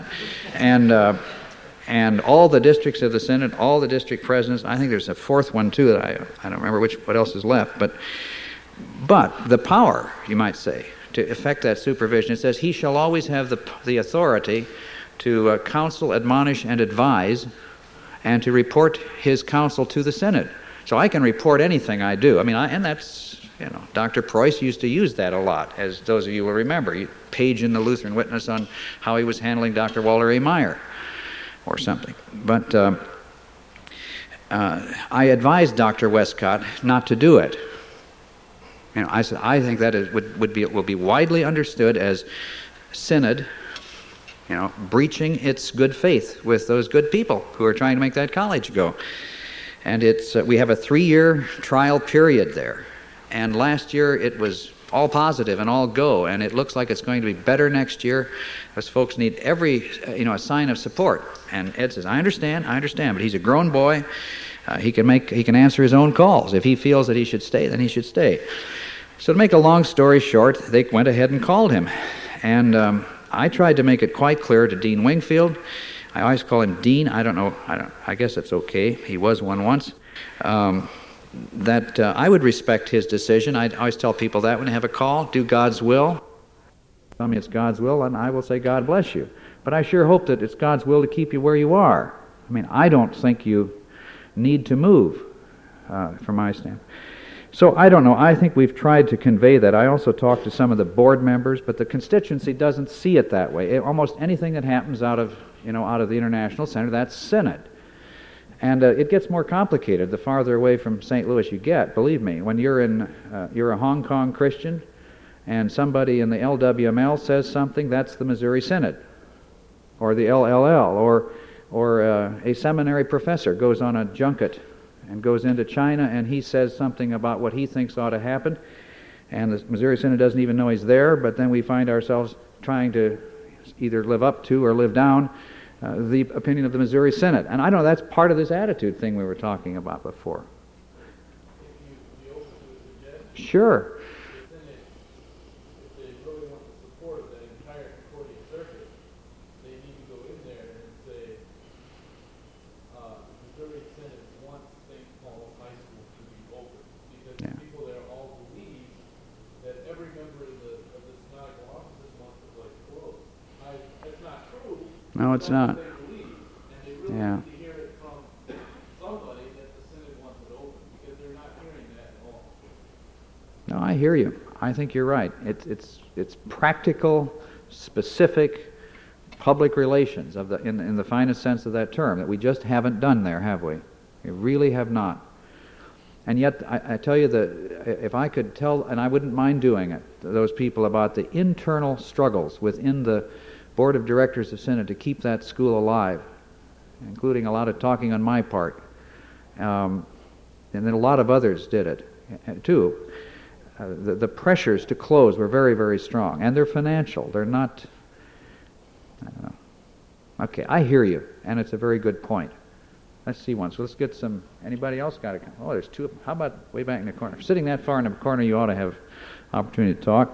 and all the districts of the Synod, all the district presidents. I think there's a fourth one too that I don't remember what else is left. But the power, you might say, to effect that supervision. It says he shall always have the authority to counsel, admonish, and advise, and to report his counsel to the Synod. So I can report anything I do. I mean, and that's. Dr. Preuss used to use that a lot, as those of you will remember. You page in the Lutheran Witness on how he was handling Dr. Walter A. Meyer or something. But I advised Dr. Westcott not to do it. I said, I think that will be widely understood as Synod, breaching its good faith with those good people who are trying to make that college go. And we have a 3-year trial period there. And last year it was all positive and all go, and it looks like it's going to be better next year. Those folks need every a sign of support. And Ed says, I understand, but he's a grown boy. He can answer his own calls. If he feels that he should stay, then he should stay. So to make a long story short, they went ahead and called him. And I tried to make it quite clear to Dean Wingfield. I always call him Dean. I don't know. I guess it's okay. He was one once. I would respect his decision. I always tell people that when they have a call, do God's will. Tell me it's God's will, and I will say God bless you. But I sure hope that it's God's will to keep you where you are. I mean, I don't think you need to move, from my standpoint. So I don't know. I think we've tried to convey that. I also talked to some of the board members, but the constituency doesn't see it that way. Almost anything that happens out of the International Center, that's Synod. And it gets more complicated the farther away from St. Louis you get. Believe me, when you're a Hong Kong Christian, and somebody in the LWML says something, that's the Missouri Synod, or the LLL, or a seminary professor goes on a junket and goes into China, and he says something about what he thinks ought to happen, and the Missouri Synod doesn't even know he's there, but then we find ourselves trying to either live up to or live down the opinion of the Missouri Synod. And I don't know, that's part of this attitude thing we were talking about before. Sure. No, it's not. Yeah. No, I hear you. I think you're right. It's practical, specific public relations in the finest sense of that term that we just haven't done there, have we? We really have not. And yet, I tell you that if I could tell, and I wouldn't mind doing it, those people about the internal struggles within the Board of Directors of Synod to keep that school alive, including a lot of talking on my part. And then a lot of others did it, too. The pressures to close were very, very strong. And they're financial. They're not... I don't know. Okay, I hear you, and it's a very good point. Let's see one. So let's get some... Anybody else got it? Oh, there's two of them. How about way back in the corner? Sitting that far in the corner, you ought to have opportunity to talk.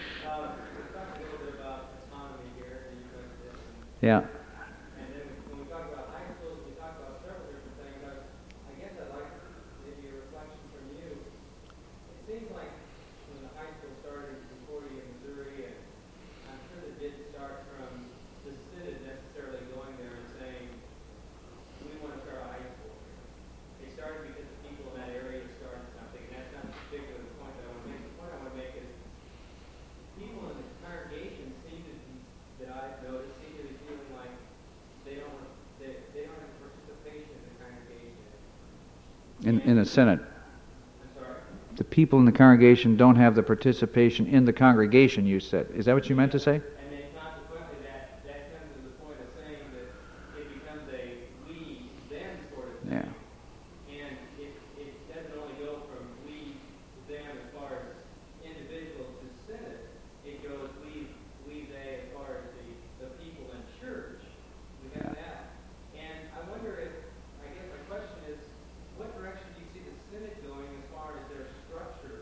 Yeah. And then when we talk about high schools, we talk about several different things. I guess I'd like maybe a reflection from you. It seems like when the high school started in Concordia, Missouri, and I'm sure it didn't start from the Synod necessarily going there and saying, we want to start a high school. They started because the people in that area started something, and that's not particularly the point that I want to make. The point I want to make is people in the congregation seem to be, that I've noticed, seem to be feeling like they don't have participation in the congregation. In the Synod. I'm sorry? The people in the congregation don't have the participation in the congregation, you said. Is that what you meant to say? And then consequently that comes to the point of saying that it becomes a we, them sort of thing. Yeah. And it doesn't only go from we, them as far as individuals to Synod. It goes we, they as far as the people in church. We have that. And I wonder if, I guess my question is, what direction do you see the Synod going as far as their structure?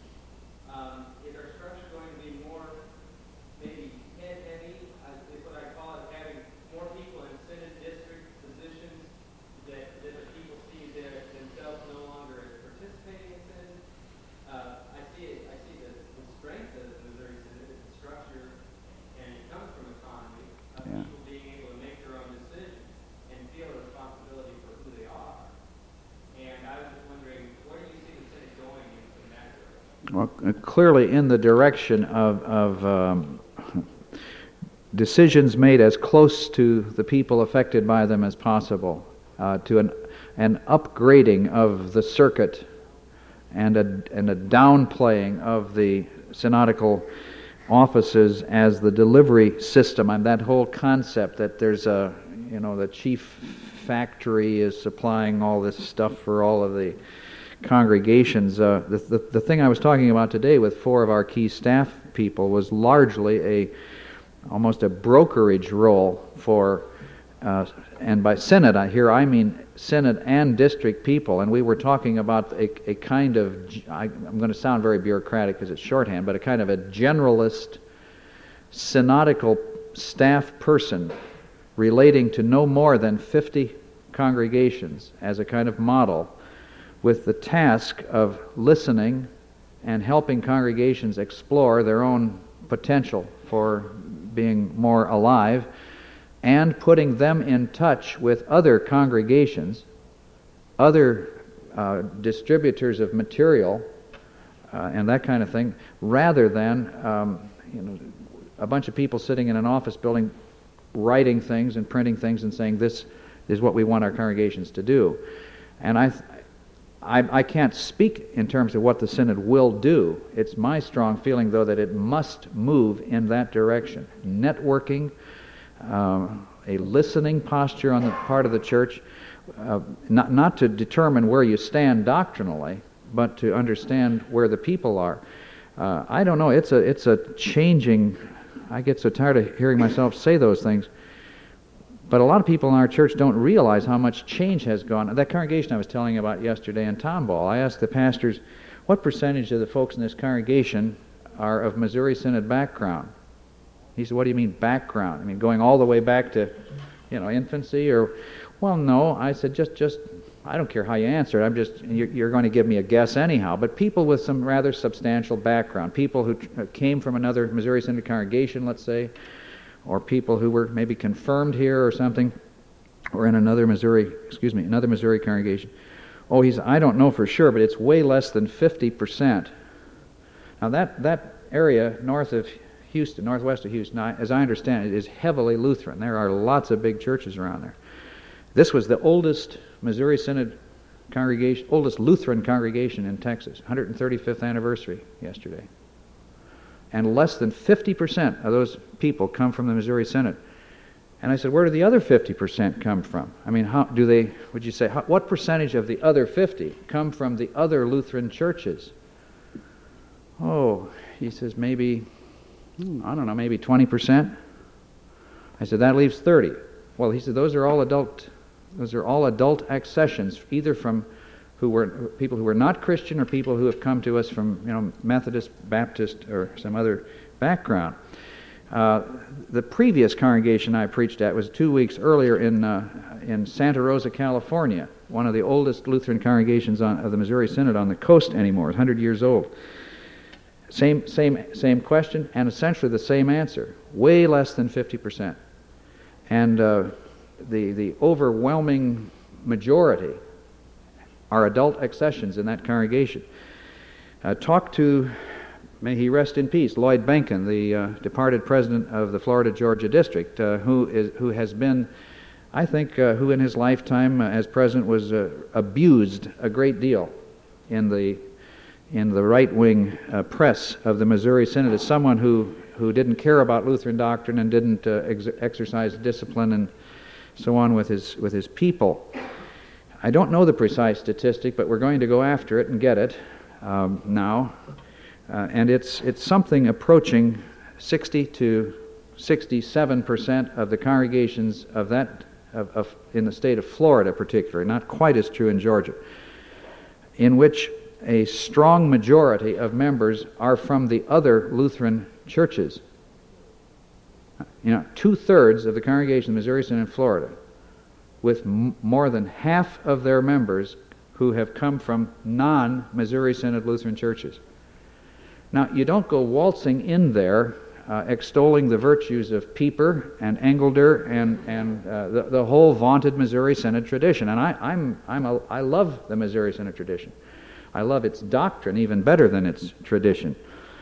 Is our structure going to be more maybe head-heavy, is what I call it, having more people in Synod district positions that the people see themselves no longer as participating in Synod? I see the strength of the Missouri Synod, is the structure, and it comes from autonomy of people being able to make their own decisions and feel a responsibility for who they are. And I was just wondering, where do you see the Synod going in that direction? Well, clearly in the direction of decisions made as close to the people affected by them as possible, to an upgrading of the circuit and a downplaying of the synodical offices as the delivery system, and that whole concept that there's the chief factory is supplying all this stuff for all of the congregations. The thing I was talking about today with 4 of our key staff people was largely almost a brokerage role for, and by Synod, I mean Synod and district people, and we were talking about a kind of, I'm going to sound very bureaucratic because it's shorthand, but a kind of a generalist synodical staff person relating to no more than 50 congregations as a kind of model with the task of listening and helping congregations explore their own potential for being more alive, and putting them in touch with other congregations, other distributors of material, and that kind of thing, rather than a bunch of people sitting in an office building writing things and printing things and saying, this is what we want our congregations to do. And I can't speak in terms of what the Synod will do. It's my strong feeling, though, that it must move in that direction. Networking, a listening posture on the part of the church, not to determine where you stand doctrinally, but to understand where the people are. I don't know, it's a changing... I get so tired of hearing myself say those things. But a lot of people in our church don't realize how much change has gone. That congregation I was telling you about yesterday in Tomball, I asked the pastors, what percentage of the folks in this congregation are of Missouri Synod background? He said, what do you mean background? I mean, going all the way back to, infancy? Or, well, no. I said, just I don't care how you answer it. You're going to give me a guess anyhow. But people with some rather substantial background, people who came from another Missouri Synod congregation, let's say, or people who were maybe confirmed here or something, or in another Missouri congregation. Oh, I don't know for sure, but it's way less than 50%. Now that area northwest of Houston, as I understand it, is heavily Lutheran. There are lots of big churches around there. This was the oldest Missouri Synod congregation, oldest Lutheran congregation in Texas, 135th anniversary yesterday. And less than 50% of those people come from the Missouri Synod. And I said, where do the other 50% come from? I mean, what percentage of the other 50 come from the other Lutheran churches? Oh, he says, maybe 20%. I said, that leaves 30. Well, he said, those are all adult accessions, either from people who were not Christian or people who have come to us from Methodist, Baptist, or some other background. The previous congregation I preached at was 2 weeks earlier in Santa Rosa, California, one of the oldest Lutheran congregations of the Missouri Synod on the coast anymore, 100 years old. Same question and essentially the same answer, way less than 50%. And the overwhelming majority are adult accessions in that congregation. Talk to, may he rest in peace, Lloyd Benkin, the departed president of the Florida-Georgia District, who has been, I think, who in his lifetime as president was abused a great deal in the right-wing press of the Missouri Synod as someone who didn't care about Lutheran doctrine and didn't exercise discipline and so on with his people. I don't know the precise statistic, but we're going to go after it and get it now. And it's something approaching 60 to 67% of the congregations of in the state of Florida particularly, not quite as true in Georgia, in which a strong majority of members are from the other Lutheran churches. 2/3 of the congregation of Missouri Synod in Florida, with more than half of their members who have come from non-Missouri Synod Lutheran churches. Now, you don't go waltzing in there extolling the virtues of Pieper and Engelder and the whole vaunted Missouri Synod tradition. And I love the Missouri Synod tradition. I love its doctrine even better than its tradition.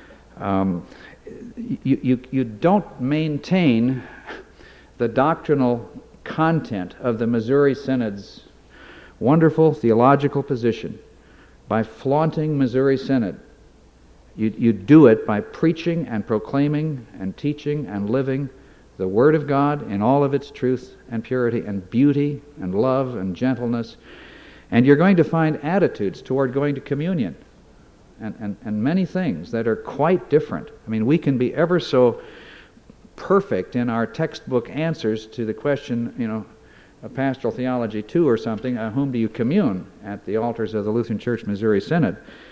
You don't maintain the doctrinal content of the Missouri Synod's wonderful theological position by flaunting Missouri Synod. You do it by preaching and proclaiming and teaching and living the Word of God in all of its truth and purity and beauty and love and gentleness. And you're going to find attitudes toward going to communion and many things that are quite different. I mean, we can be ever so perfect in our textbook answers to the question, of Pastoral Theology 2 or something, whom do you commune at the altars of the Lutheran Church Missouri Synod?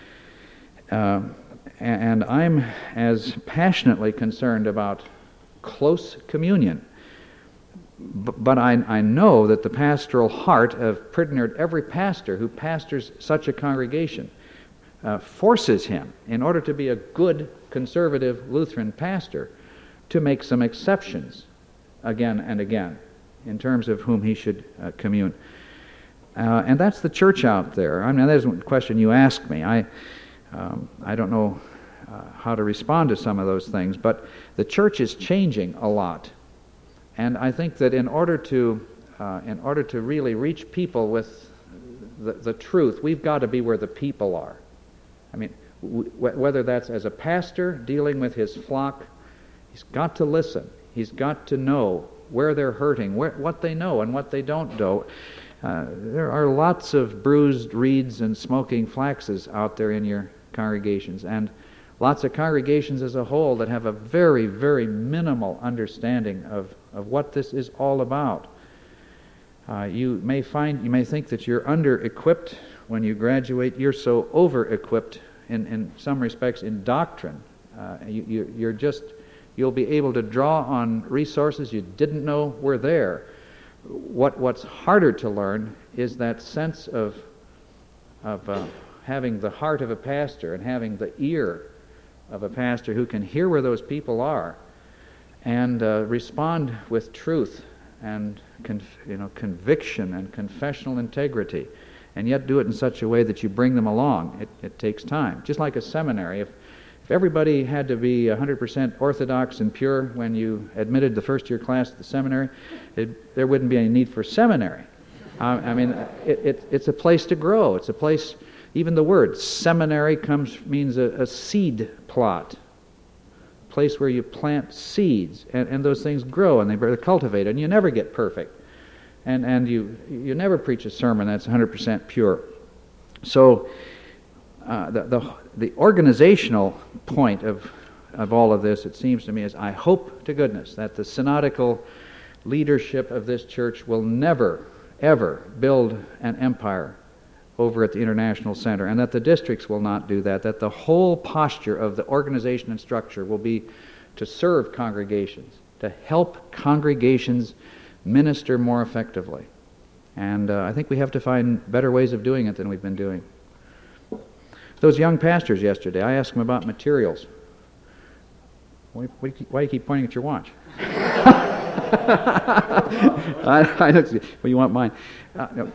And I'm as passionately concerned about close communion. But I know that the pastoral heart of pretty near every pastor who pastors such a congregation forces him, in order to be a good conservative Lutheran pastor, to make some exceptions again and again in terms of whom he should commune. And that's the church out there. I mean, that isn't a question you asked me. I don't know how to respond to some of those things, but the church is changing a lot. And I think that in order to really reach people with the truth, we've got to be where the people are. I mean, whether that's as a pastor dealing with his flock, he's got to listen. He's got to know where they're hurting, what they know and what they don't know. There are lots of bruised reeds and smoking flaxes out there in your congregations, and lots of congregations as a whole that have a very, very minimal understanding of what this is all about. You may think that you're under-equipped when you graduate. You're so over-equipped in some respects in doctrine. You'll be able to draw on resources you didn't know were there. What's harder to learn is that sense of having the heart of a pastor and having the ear of a pastor who can hear where those people are and respond with truth and conviction and confessional integrity, and yet do it in such a way that you bring them along. It takes time. Just like a seminary. If everybody had to be 100% orthodox and pure when you admitted the first-year class at the seminary, there wouldn't be any need for seminary. I mean, it's a place to grow. It's a place, even the word seminary means a seed plot, a place where you plant seeds, and those things grow, and they're cultivated, and you never get perfect. And you never preach a sermon that's 100% pure. So the organizational point of all of this, it seems to me, is I hope to goodness that the synodical leadership of this church will never, ever build an empire over at the International Center, and that the districts will not do that the whole posture of the organization and structure will be to serve congregations, to help congregations minister more effectively. And I think we have to find better ways of doing it than we've been doing. Those young pastors yesterday, I asked them about materials. Why do you keep pointing at your watch? I don't see. Well, you want mine? No,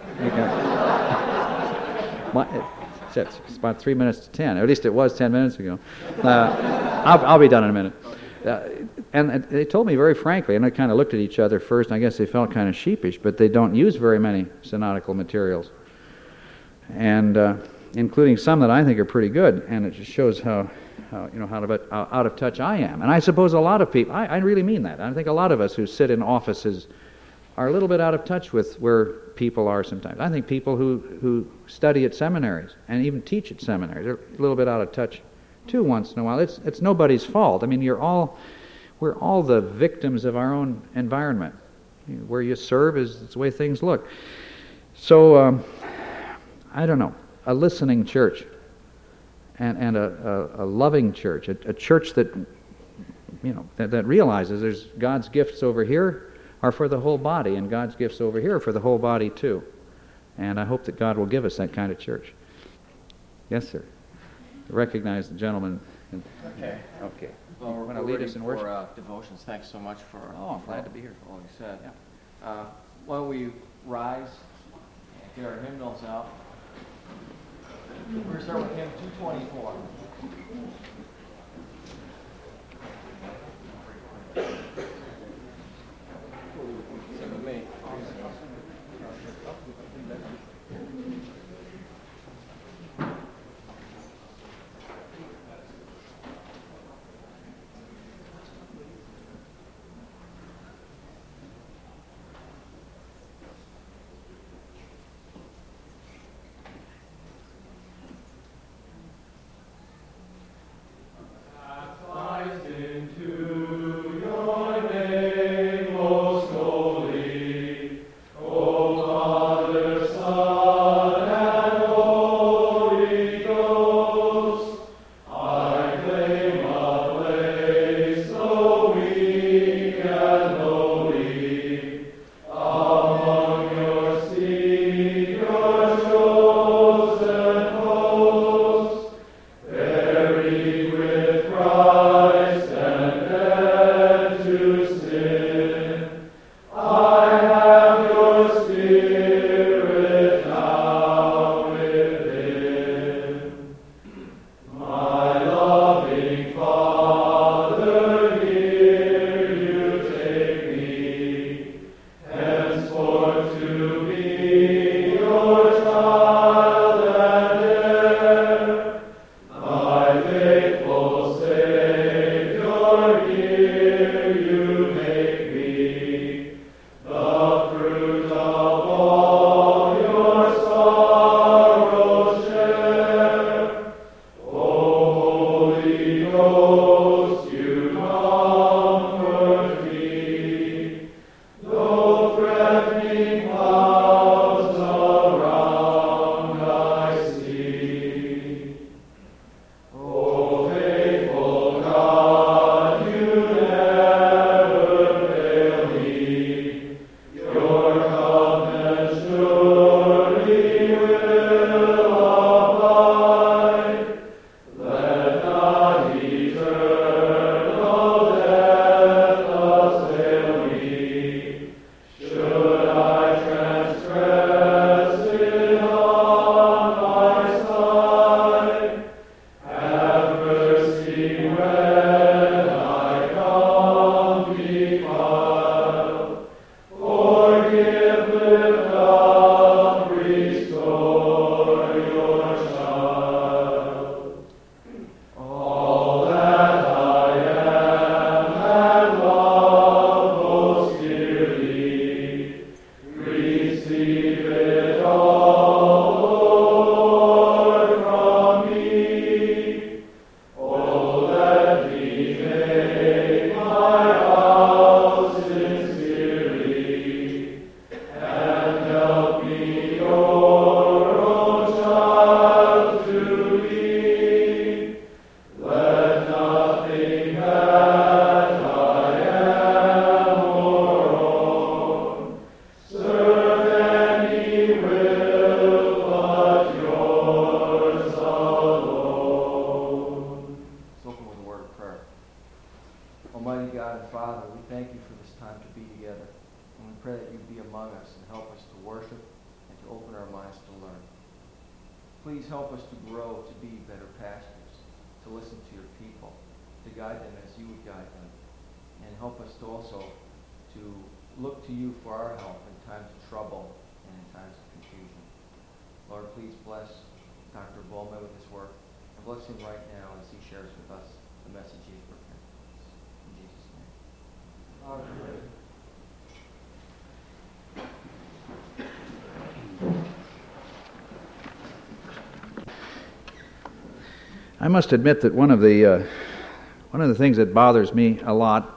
it's about 3 minutes to 10. Or at least it was 10 minutes ago. I'll be done in a minute. And they told me very frankly, and I kind of looked at each other first, and I guess they felt kind of sheepish, but they don't use very many synodical materials. And including some that I think are pretty good, and it just shows how out of touch I am. And I suppose a lot of people, I really mean that. I think a lot of us who sit in offices are a little bit out of touch with where people are sometimes. I think people who study at seminaries and even teach at seminaries are a little bit out of touch too once in a while. It's nobody's fault. I mean, we're all the victims of our own environment. Where you serve is the way things look. So, I don't know, a listening church and a loving church, a church that that realizes there's God's gifts over here are for the whole body, and God's gifts over here are for the whole body too. And I hope that God will give us that kind of church. Yes, sir. Recognize the gentleman. Okay. Well, we're Want to lead us in worship? for devotions. Thanks so much for I'm glad to be here. all you said. Yeah. Why don't we rise and get our hymnals out? We're going to start with hymn 224. Sing with me. Please help us to grow to be better pastors, to listen to your people, to guide them as you would guide them, and help us to also to look to you for our help in times of trouble and in times of confusion. Lord, please bless Dr. Bowman with his work, and bless him right now as he shares with us the message he's prepared for us. In Jesus' name. Amen. I must admit that one of the things that bothers me a lot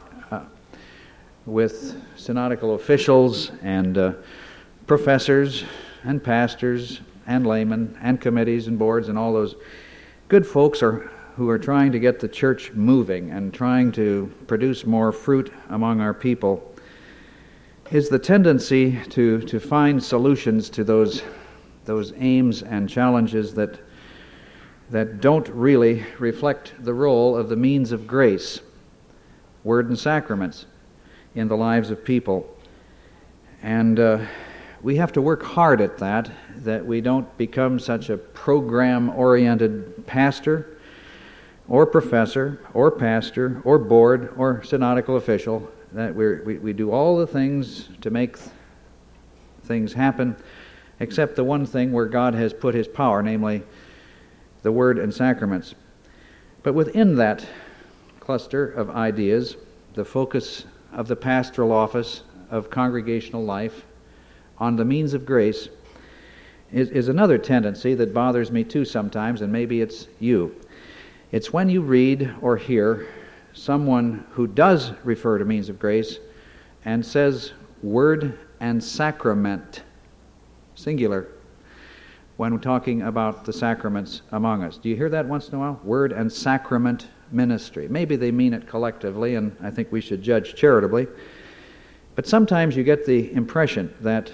with synodical officials and professors and pastors and laymen and committees and boards and all those good folks who are trying to get the church moving and trying to produce more fruit among our people is the tendency to find solutions to those aims and challenges that don't really reflect the role of the means of grace, word and sacraments, in the lives of people. And we have to work hard at that we don't become such a program-oriented pastor or professor or pastor or board or synodical official, that we do all the things to make things happen except the one thing where God has put His power, namely the Word and sacraments. But within that cluster of ideas, the focus of the pastoral office of congregational life on the means of grace is another tendency that bothers me too sometimes, and maybe it's you. It's when you read or hear someone who does refer to means of grace and says word and sacrament, singular, when talking about the sacraments among us. Do you hear that once in a while? Word and sacrament ministry. Maybe they mean it collectively, and I think we should judge charitably. But sometimes you get the impression that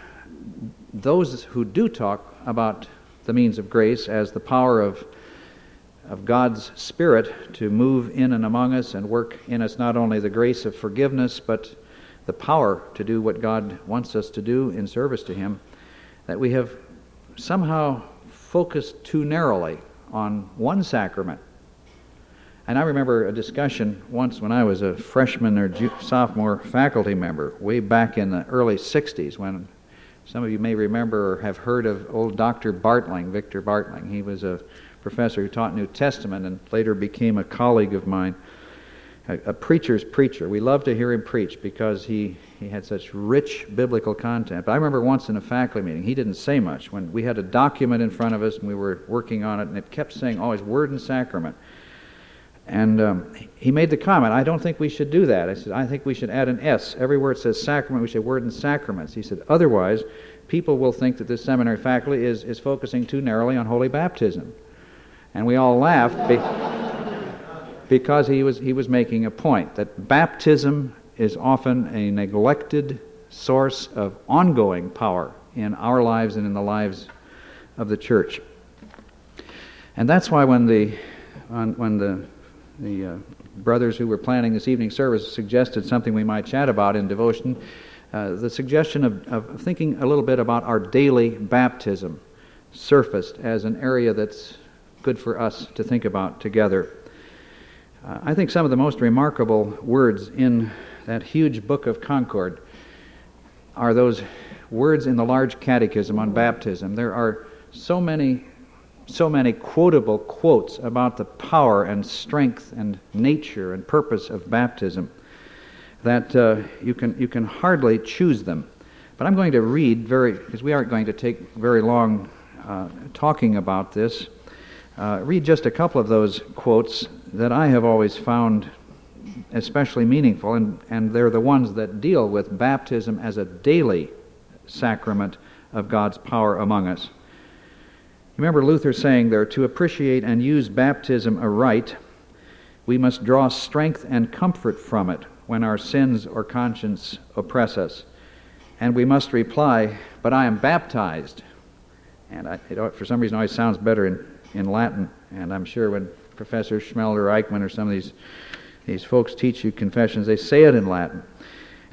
those who do talk about the means of grace as the power of God's Spirit to move in and among us and work in us not only the grace of forgiveness, but the power to do what God wants us to do in service to Him, that we have somehow focused too narrowly on one sacrament. And I remember a discussion once when I was a freshman or sophomore faculty member, way back in the early 60s, when some of you may remember or have heard of old Dr. Bartling, Victor Bartling. He was a professor who taught New Testament and later became a colleague of mine, a preacher's preacher. We loved to hear him preach because he had such rich biblical content. But I remember once in a faculty meeting, he didn't say much. When we had a document in front of us and we were working on it, and it kept saying always word and sacrament. And he made the comment, I don't think we should do that. I said, I think we should add an S. Everywhere it says sacrament, we should say word and sacraments. He said, otherwise, people will think that this seminary faculty is focusing too narrowly on holy baptism. And we all laughed because he was making a point that baptism is often a neglected source of ongoing power in our lives and in the lives of the church. And that's why when the brothers who were planning this evening service suggested something we might chat about in devotion, the suggestion of thinking a little bit about our daily baptism surfaced as an area that's good for us to think about together. I think some of the most remarkable words in that huge book of Concord are those words in the large catechism on baptism. There are so many quotable quotes about the power and strength and nature and purpose of baptism that you can hardly choose them. But I'm going to read because we aren't going to take very long talking about this. Read just a couple of those quotes that I have always found especially meaningful, and they're the ones that deal with baptism as a daily sacrament of God's power among us. Remember Luther saying there, to appreciate and use baptism aright, we must draw strength and comfort from it when our sins or conscience oppress us. And we must reply, but I am baptized. And it for some reason always sounds better in Latin, and I'm sure when Professor Schmelder, Eichmann, or some of these folks teach you confessions, they say it in Latin.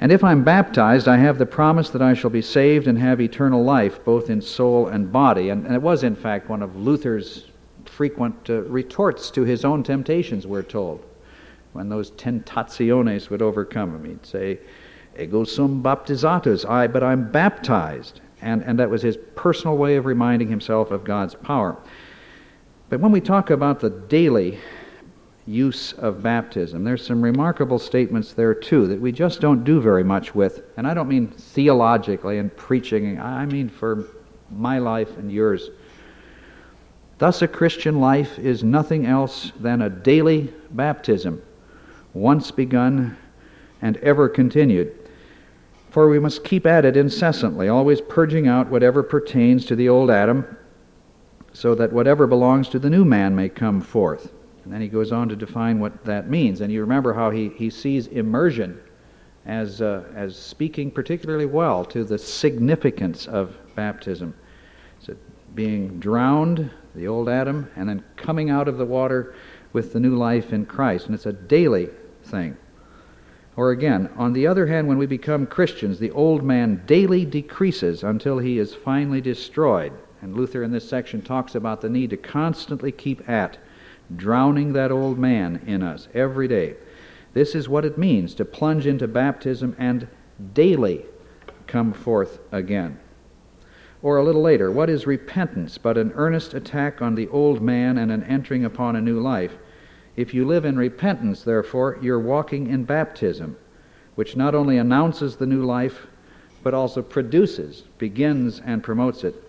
And if I'm baptized, I have the promise that I shall be saved and have eternal life, both in soul and body. And it was, in fact, one of Luther's frequent retorts to his own temptations, we're told. When those tentationes would overcome him, he'd say, Ego sum baptizatus, but I'm baptized. And that was his personal way of reminding himself of God's power. But when we talk about the daily use of baptism, there's some remarkable statements there too that we just don't do very much with. And I don't mean theologically and preaching, I mean for my life and yours. Thus a Christian life is nothing else than a daily baptism, once begun and ever continued. For we must keep at it incessantly, always purging out whatever pertains to the old Adam, so that whatever belongs to the new man may come forth. And then he goes on to define what that means. And you remember how he sees immersion as speaking particularly well to the significance of baptism. It's being drowned, the old Adam, and then coming out of the water with the new life in Christ. And it's a daily thing. Or again, on the other hand, when we become Christians, the old man daily decreases until he is finally destroyed. And Luther in this section talks about the need to constantly keep at drowning that old man in us every day. This is what it means to plunge into baptism and daily come forth again. Or a little later, what is repentance but an earnest attack on the old man and an entering upon a new life? If you live in repentance, therefore, you're walking in baptism, which not only announces the new life, but also produces, begins, and promotes it.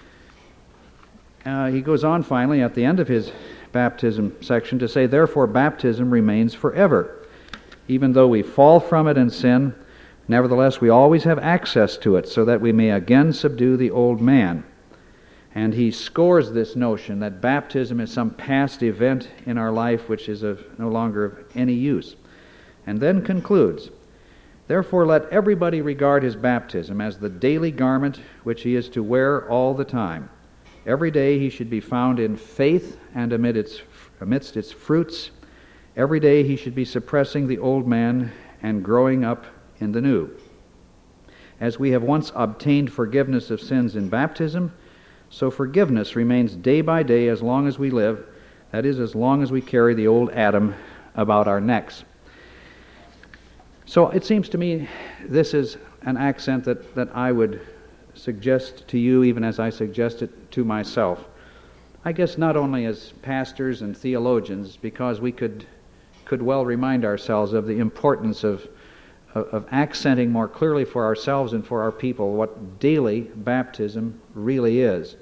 He goes on finally at the end of his baptism section to say, therefore baptism remains forever. Even though we fall from it and sin, nevertheless we always have access to it so that we may again subdue the old man. And he scores this notion that baptism is some past event in our life which is no longer of any use. And then concludes, therefore let everybody regard his baptism as the daily garment which he is to wear all the time. Every day he should be found in faith and amidst its fruits. Every day he should be suppressing the old man and growing up in the new. As we have once obtained forgiveness of sins in baptism, so forgiveness remains day by day as long as we live, that is, as long as we carry the old Adam about our necks. So it seems to me this is an accent that I would suggest to you, even as I suggest it to myself. I guess not only as pastors and theologians, because we could well remind ourselves of the importance of accenting more clearly for ourselves and for our people what daily baptism really is.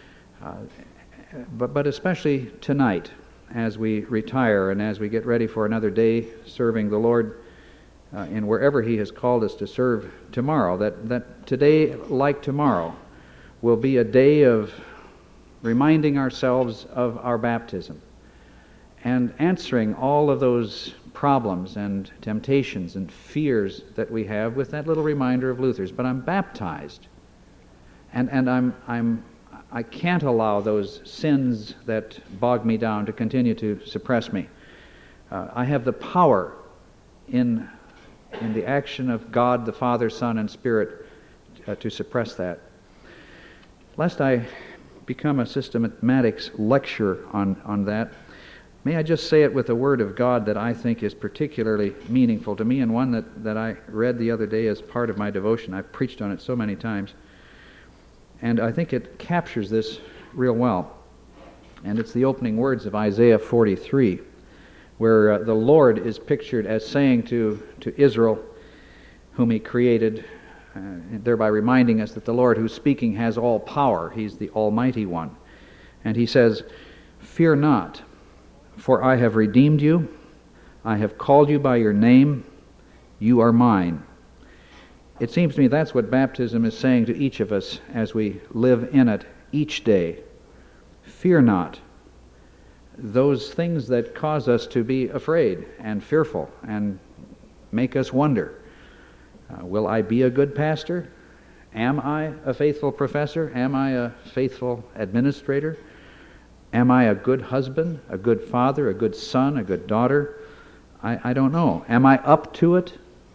But especially tonight, as we retire and as we get ready for another day serving the Lord in wherever He has called us to serve tomorrow, that today, like tomorrow, will be a day of reminding ourselves of our baptism and answering all of those problems and temptations and fears that we have with that little reminder of Luther's. But I'm baptized, and I can't allow those sins that bog me down to continue to suppress me. I have the power in the action of God, the Father, Son, and Spirit to suppress that. Lest I become a systematics lecturer on that, may I just say it with a word of God that I think is particularly meaningful to me, and one that I read the other day as part of my devotion. I've preached on it so many times. And I think it captures this real well. And it's the opening words of Isaiah 43, where the Lord is pictured as saying to Israel, whom He created, thereby reminding us that the Lord who's speaking has all power. He's the Almighty One. And He says, "Fear not, for I have redeemed you. I have called you by your name. You are mine." It seems to me that's what baptism is saying to each of us as we live in it each day. Fear not. Those things that cause us to be afraid and fearful and make us wonder. Will I be a good pastor? Am I a faithful professor? Am I a faithful administrator? Am I a good husband, a good father, a good son, a good daughter? I don't know. Am I up to it?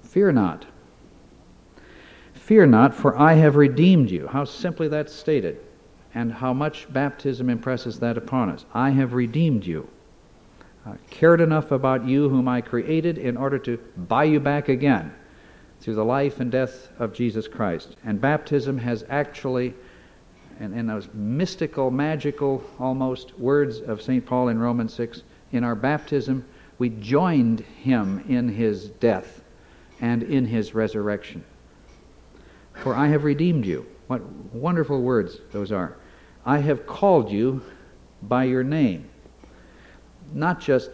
Fear not. Fear not, for I have redeemed you. How simply that's stated, and how much baptism impresses that upon us. I have redeemed you. Cared enough about you whom I created in order to buy you back again through the life and death of Jesus Christ. And baptism has actually, in those mystical, magical, almost words of St. Paul in Romans 6, in our baptism we joined him in his death and in his resurrection. For I have redeemed you. What wonderful words those are. I have called you by your name. Not just,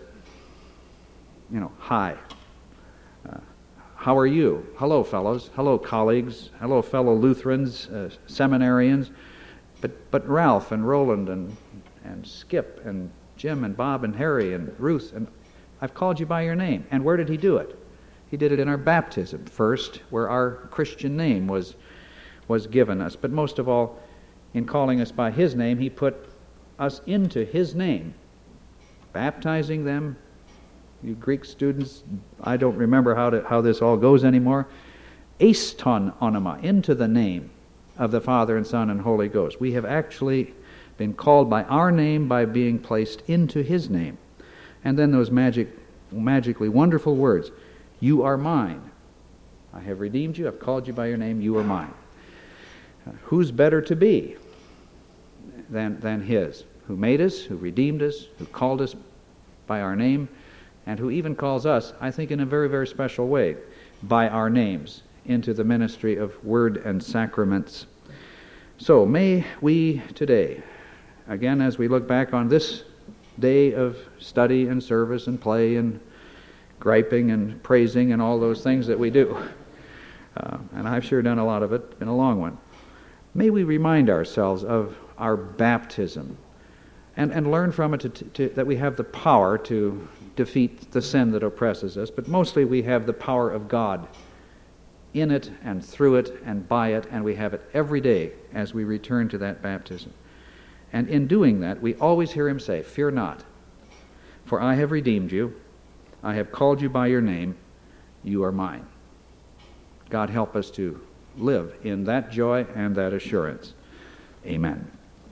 hi. How are you? Hello, fellows. Hello, colleagues. Hello, fellow Lutherans, seminarians. But Ralph and Roland and Skip and Jim and Bob and Harry and Ruth, and I've called you by your name. And where did he do it? He did it in our baptism first, where our Christian name was given us. But most of all, in calling us by his name, he put us into his name, baptizing them. You Greek students, I don't remember how this all goes anymore. Aston onoma, into the name of the Father and Son and Holy Ghost. We have actually been called by our name by being placed into his name. And then those magically wonderful words, you are mine. I have redeemed you, I've called you by your name, you are mine. Who's better to be than his, who made us, who redeemed us, who called us by our name, and who even calls us, I think in a very, very special way, by our names into the ministry of word and sacraments. So may we today, again as we look back on this day of study and service and play and griping and praising and all those things that we do, and I've sure done a lot of it, it's been a long one, may we remind ourselves of our baptism and learn from it that we have the power to defeat the sin that oppresses us, but mostly we have the power of God in it and through it and by it, and we have it every day as we return to that baptism. And in doing that, we always hear him say, fear not, for I have redeemed you, I have called you by your name, you are mine. God help us to live in that joy and that assurance. Amen.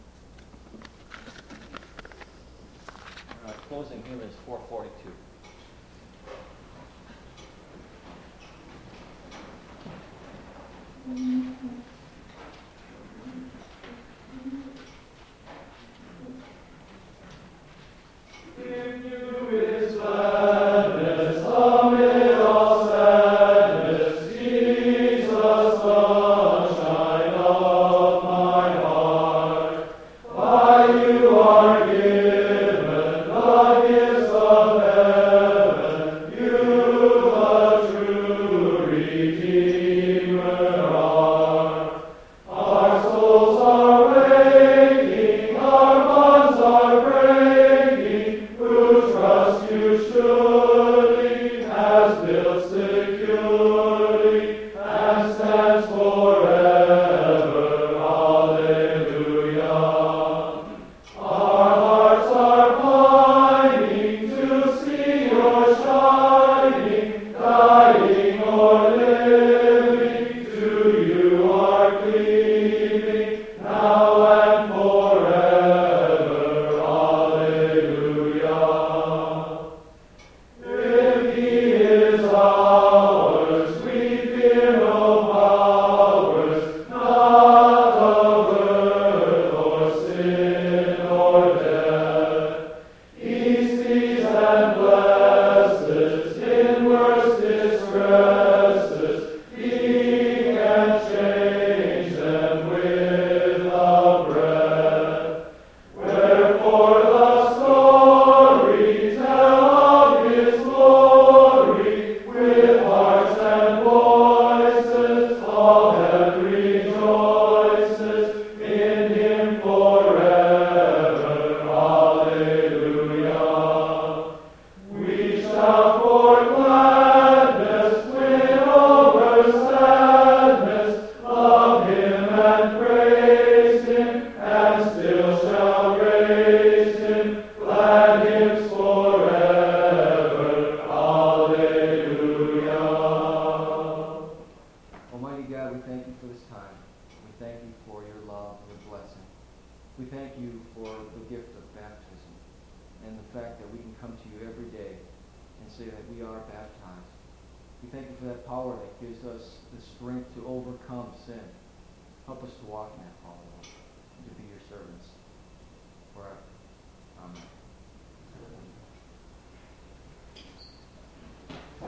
Closing hymn is 442. Redeemer our for the gift of baptism and the fact that we can come to you every day and say that we are baptized. We thank you for that power that gives us the strength to overcome sin. Help us to walk in that power.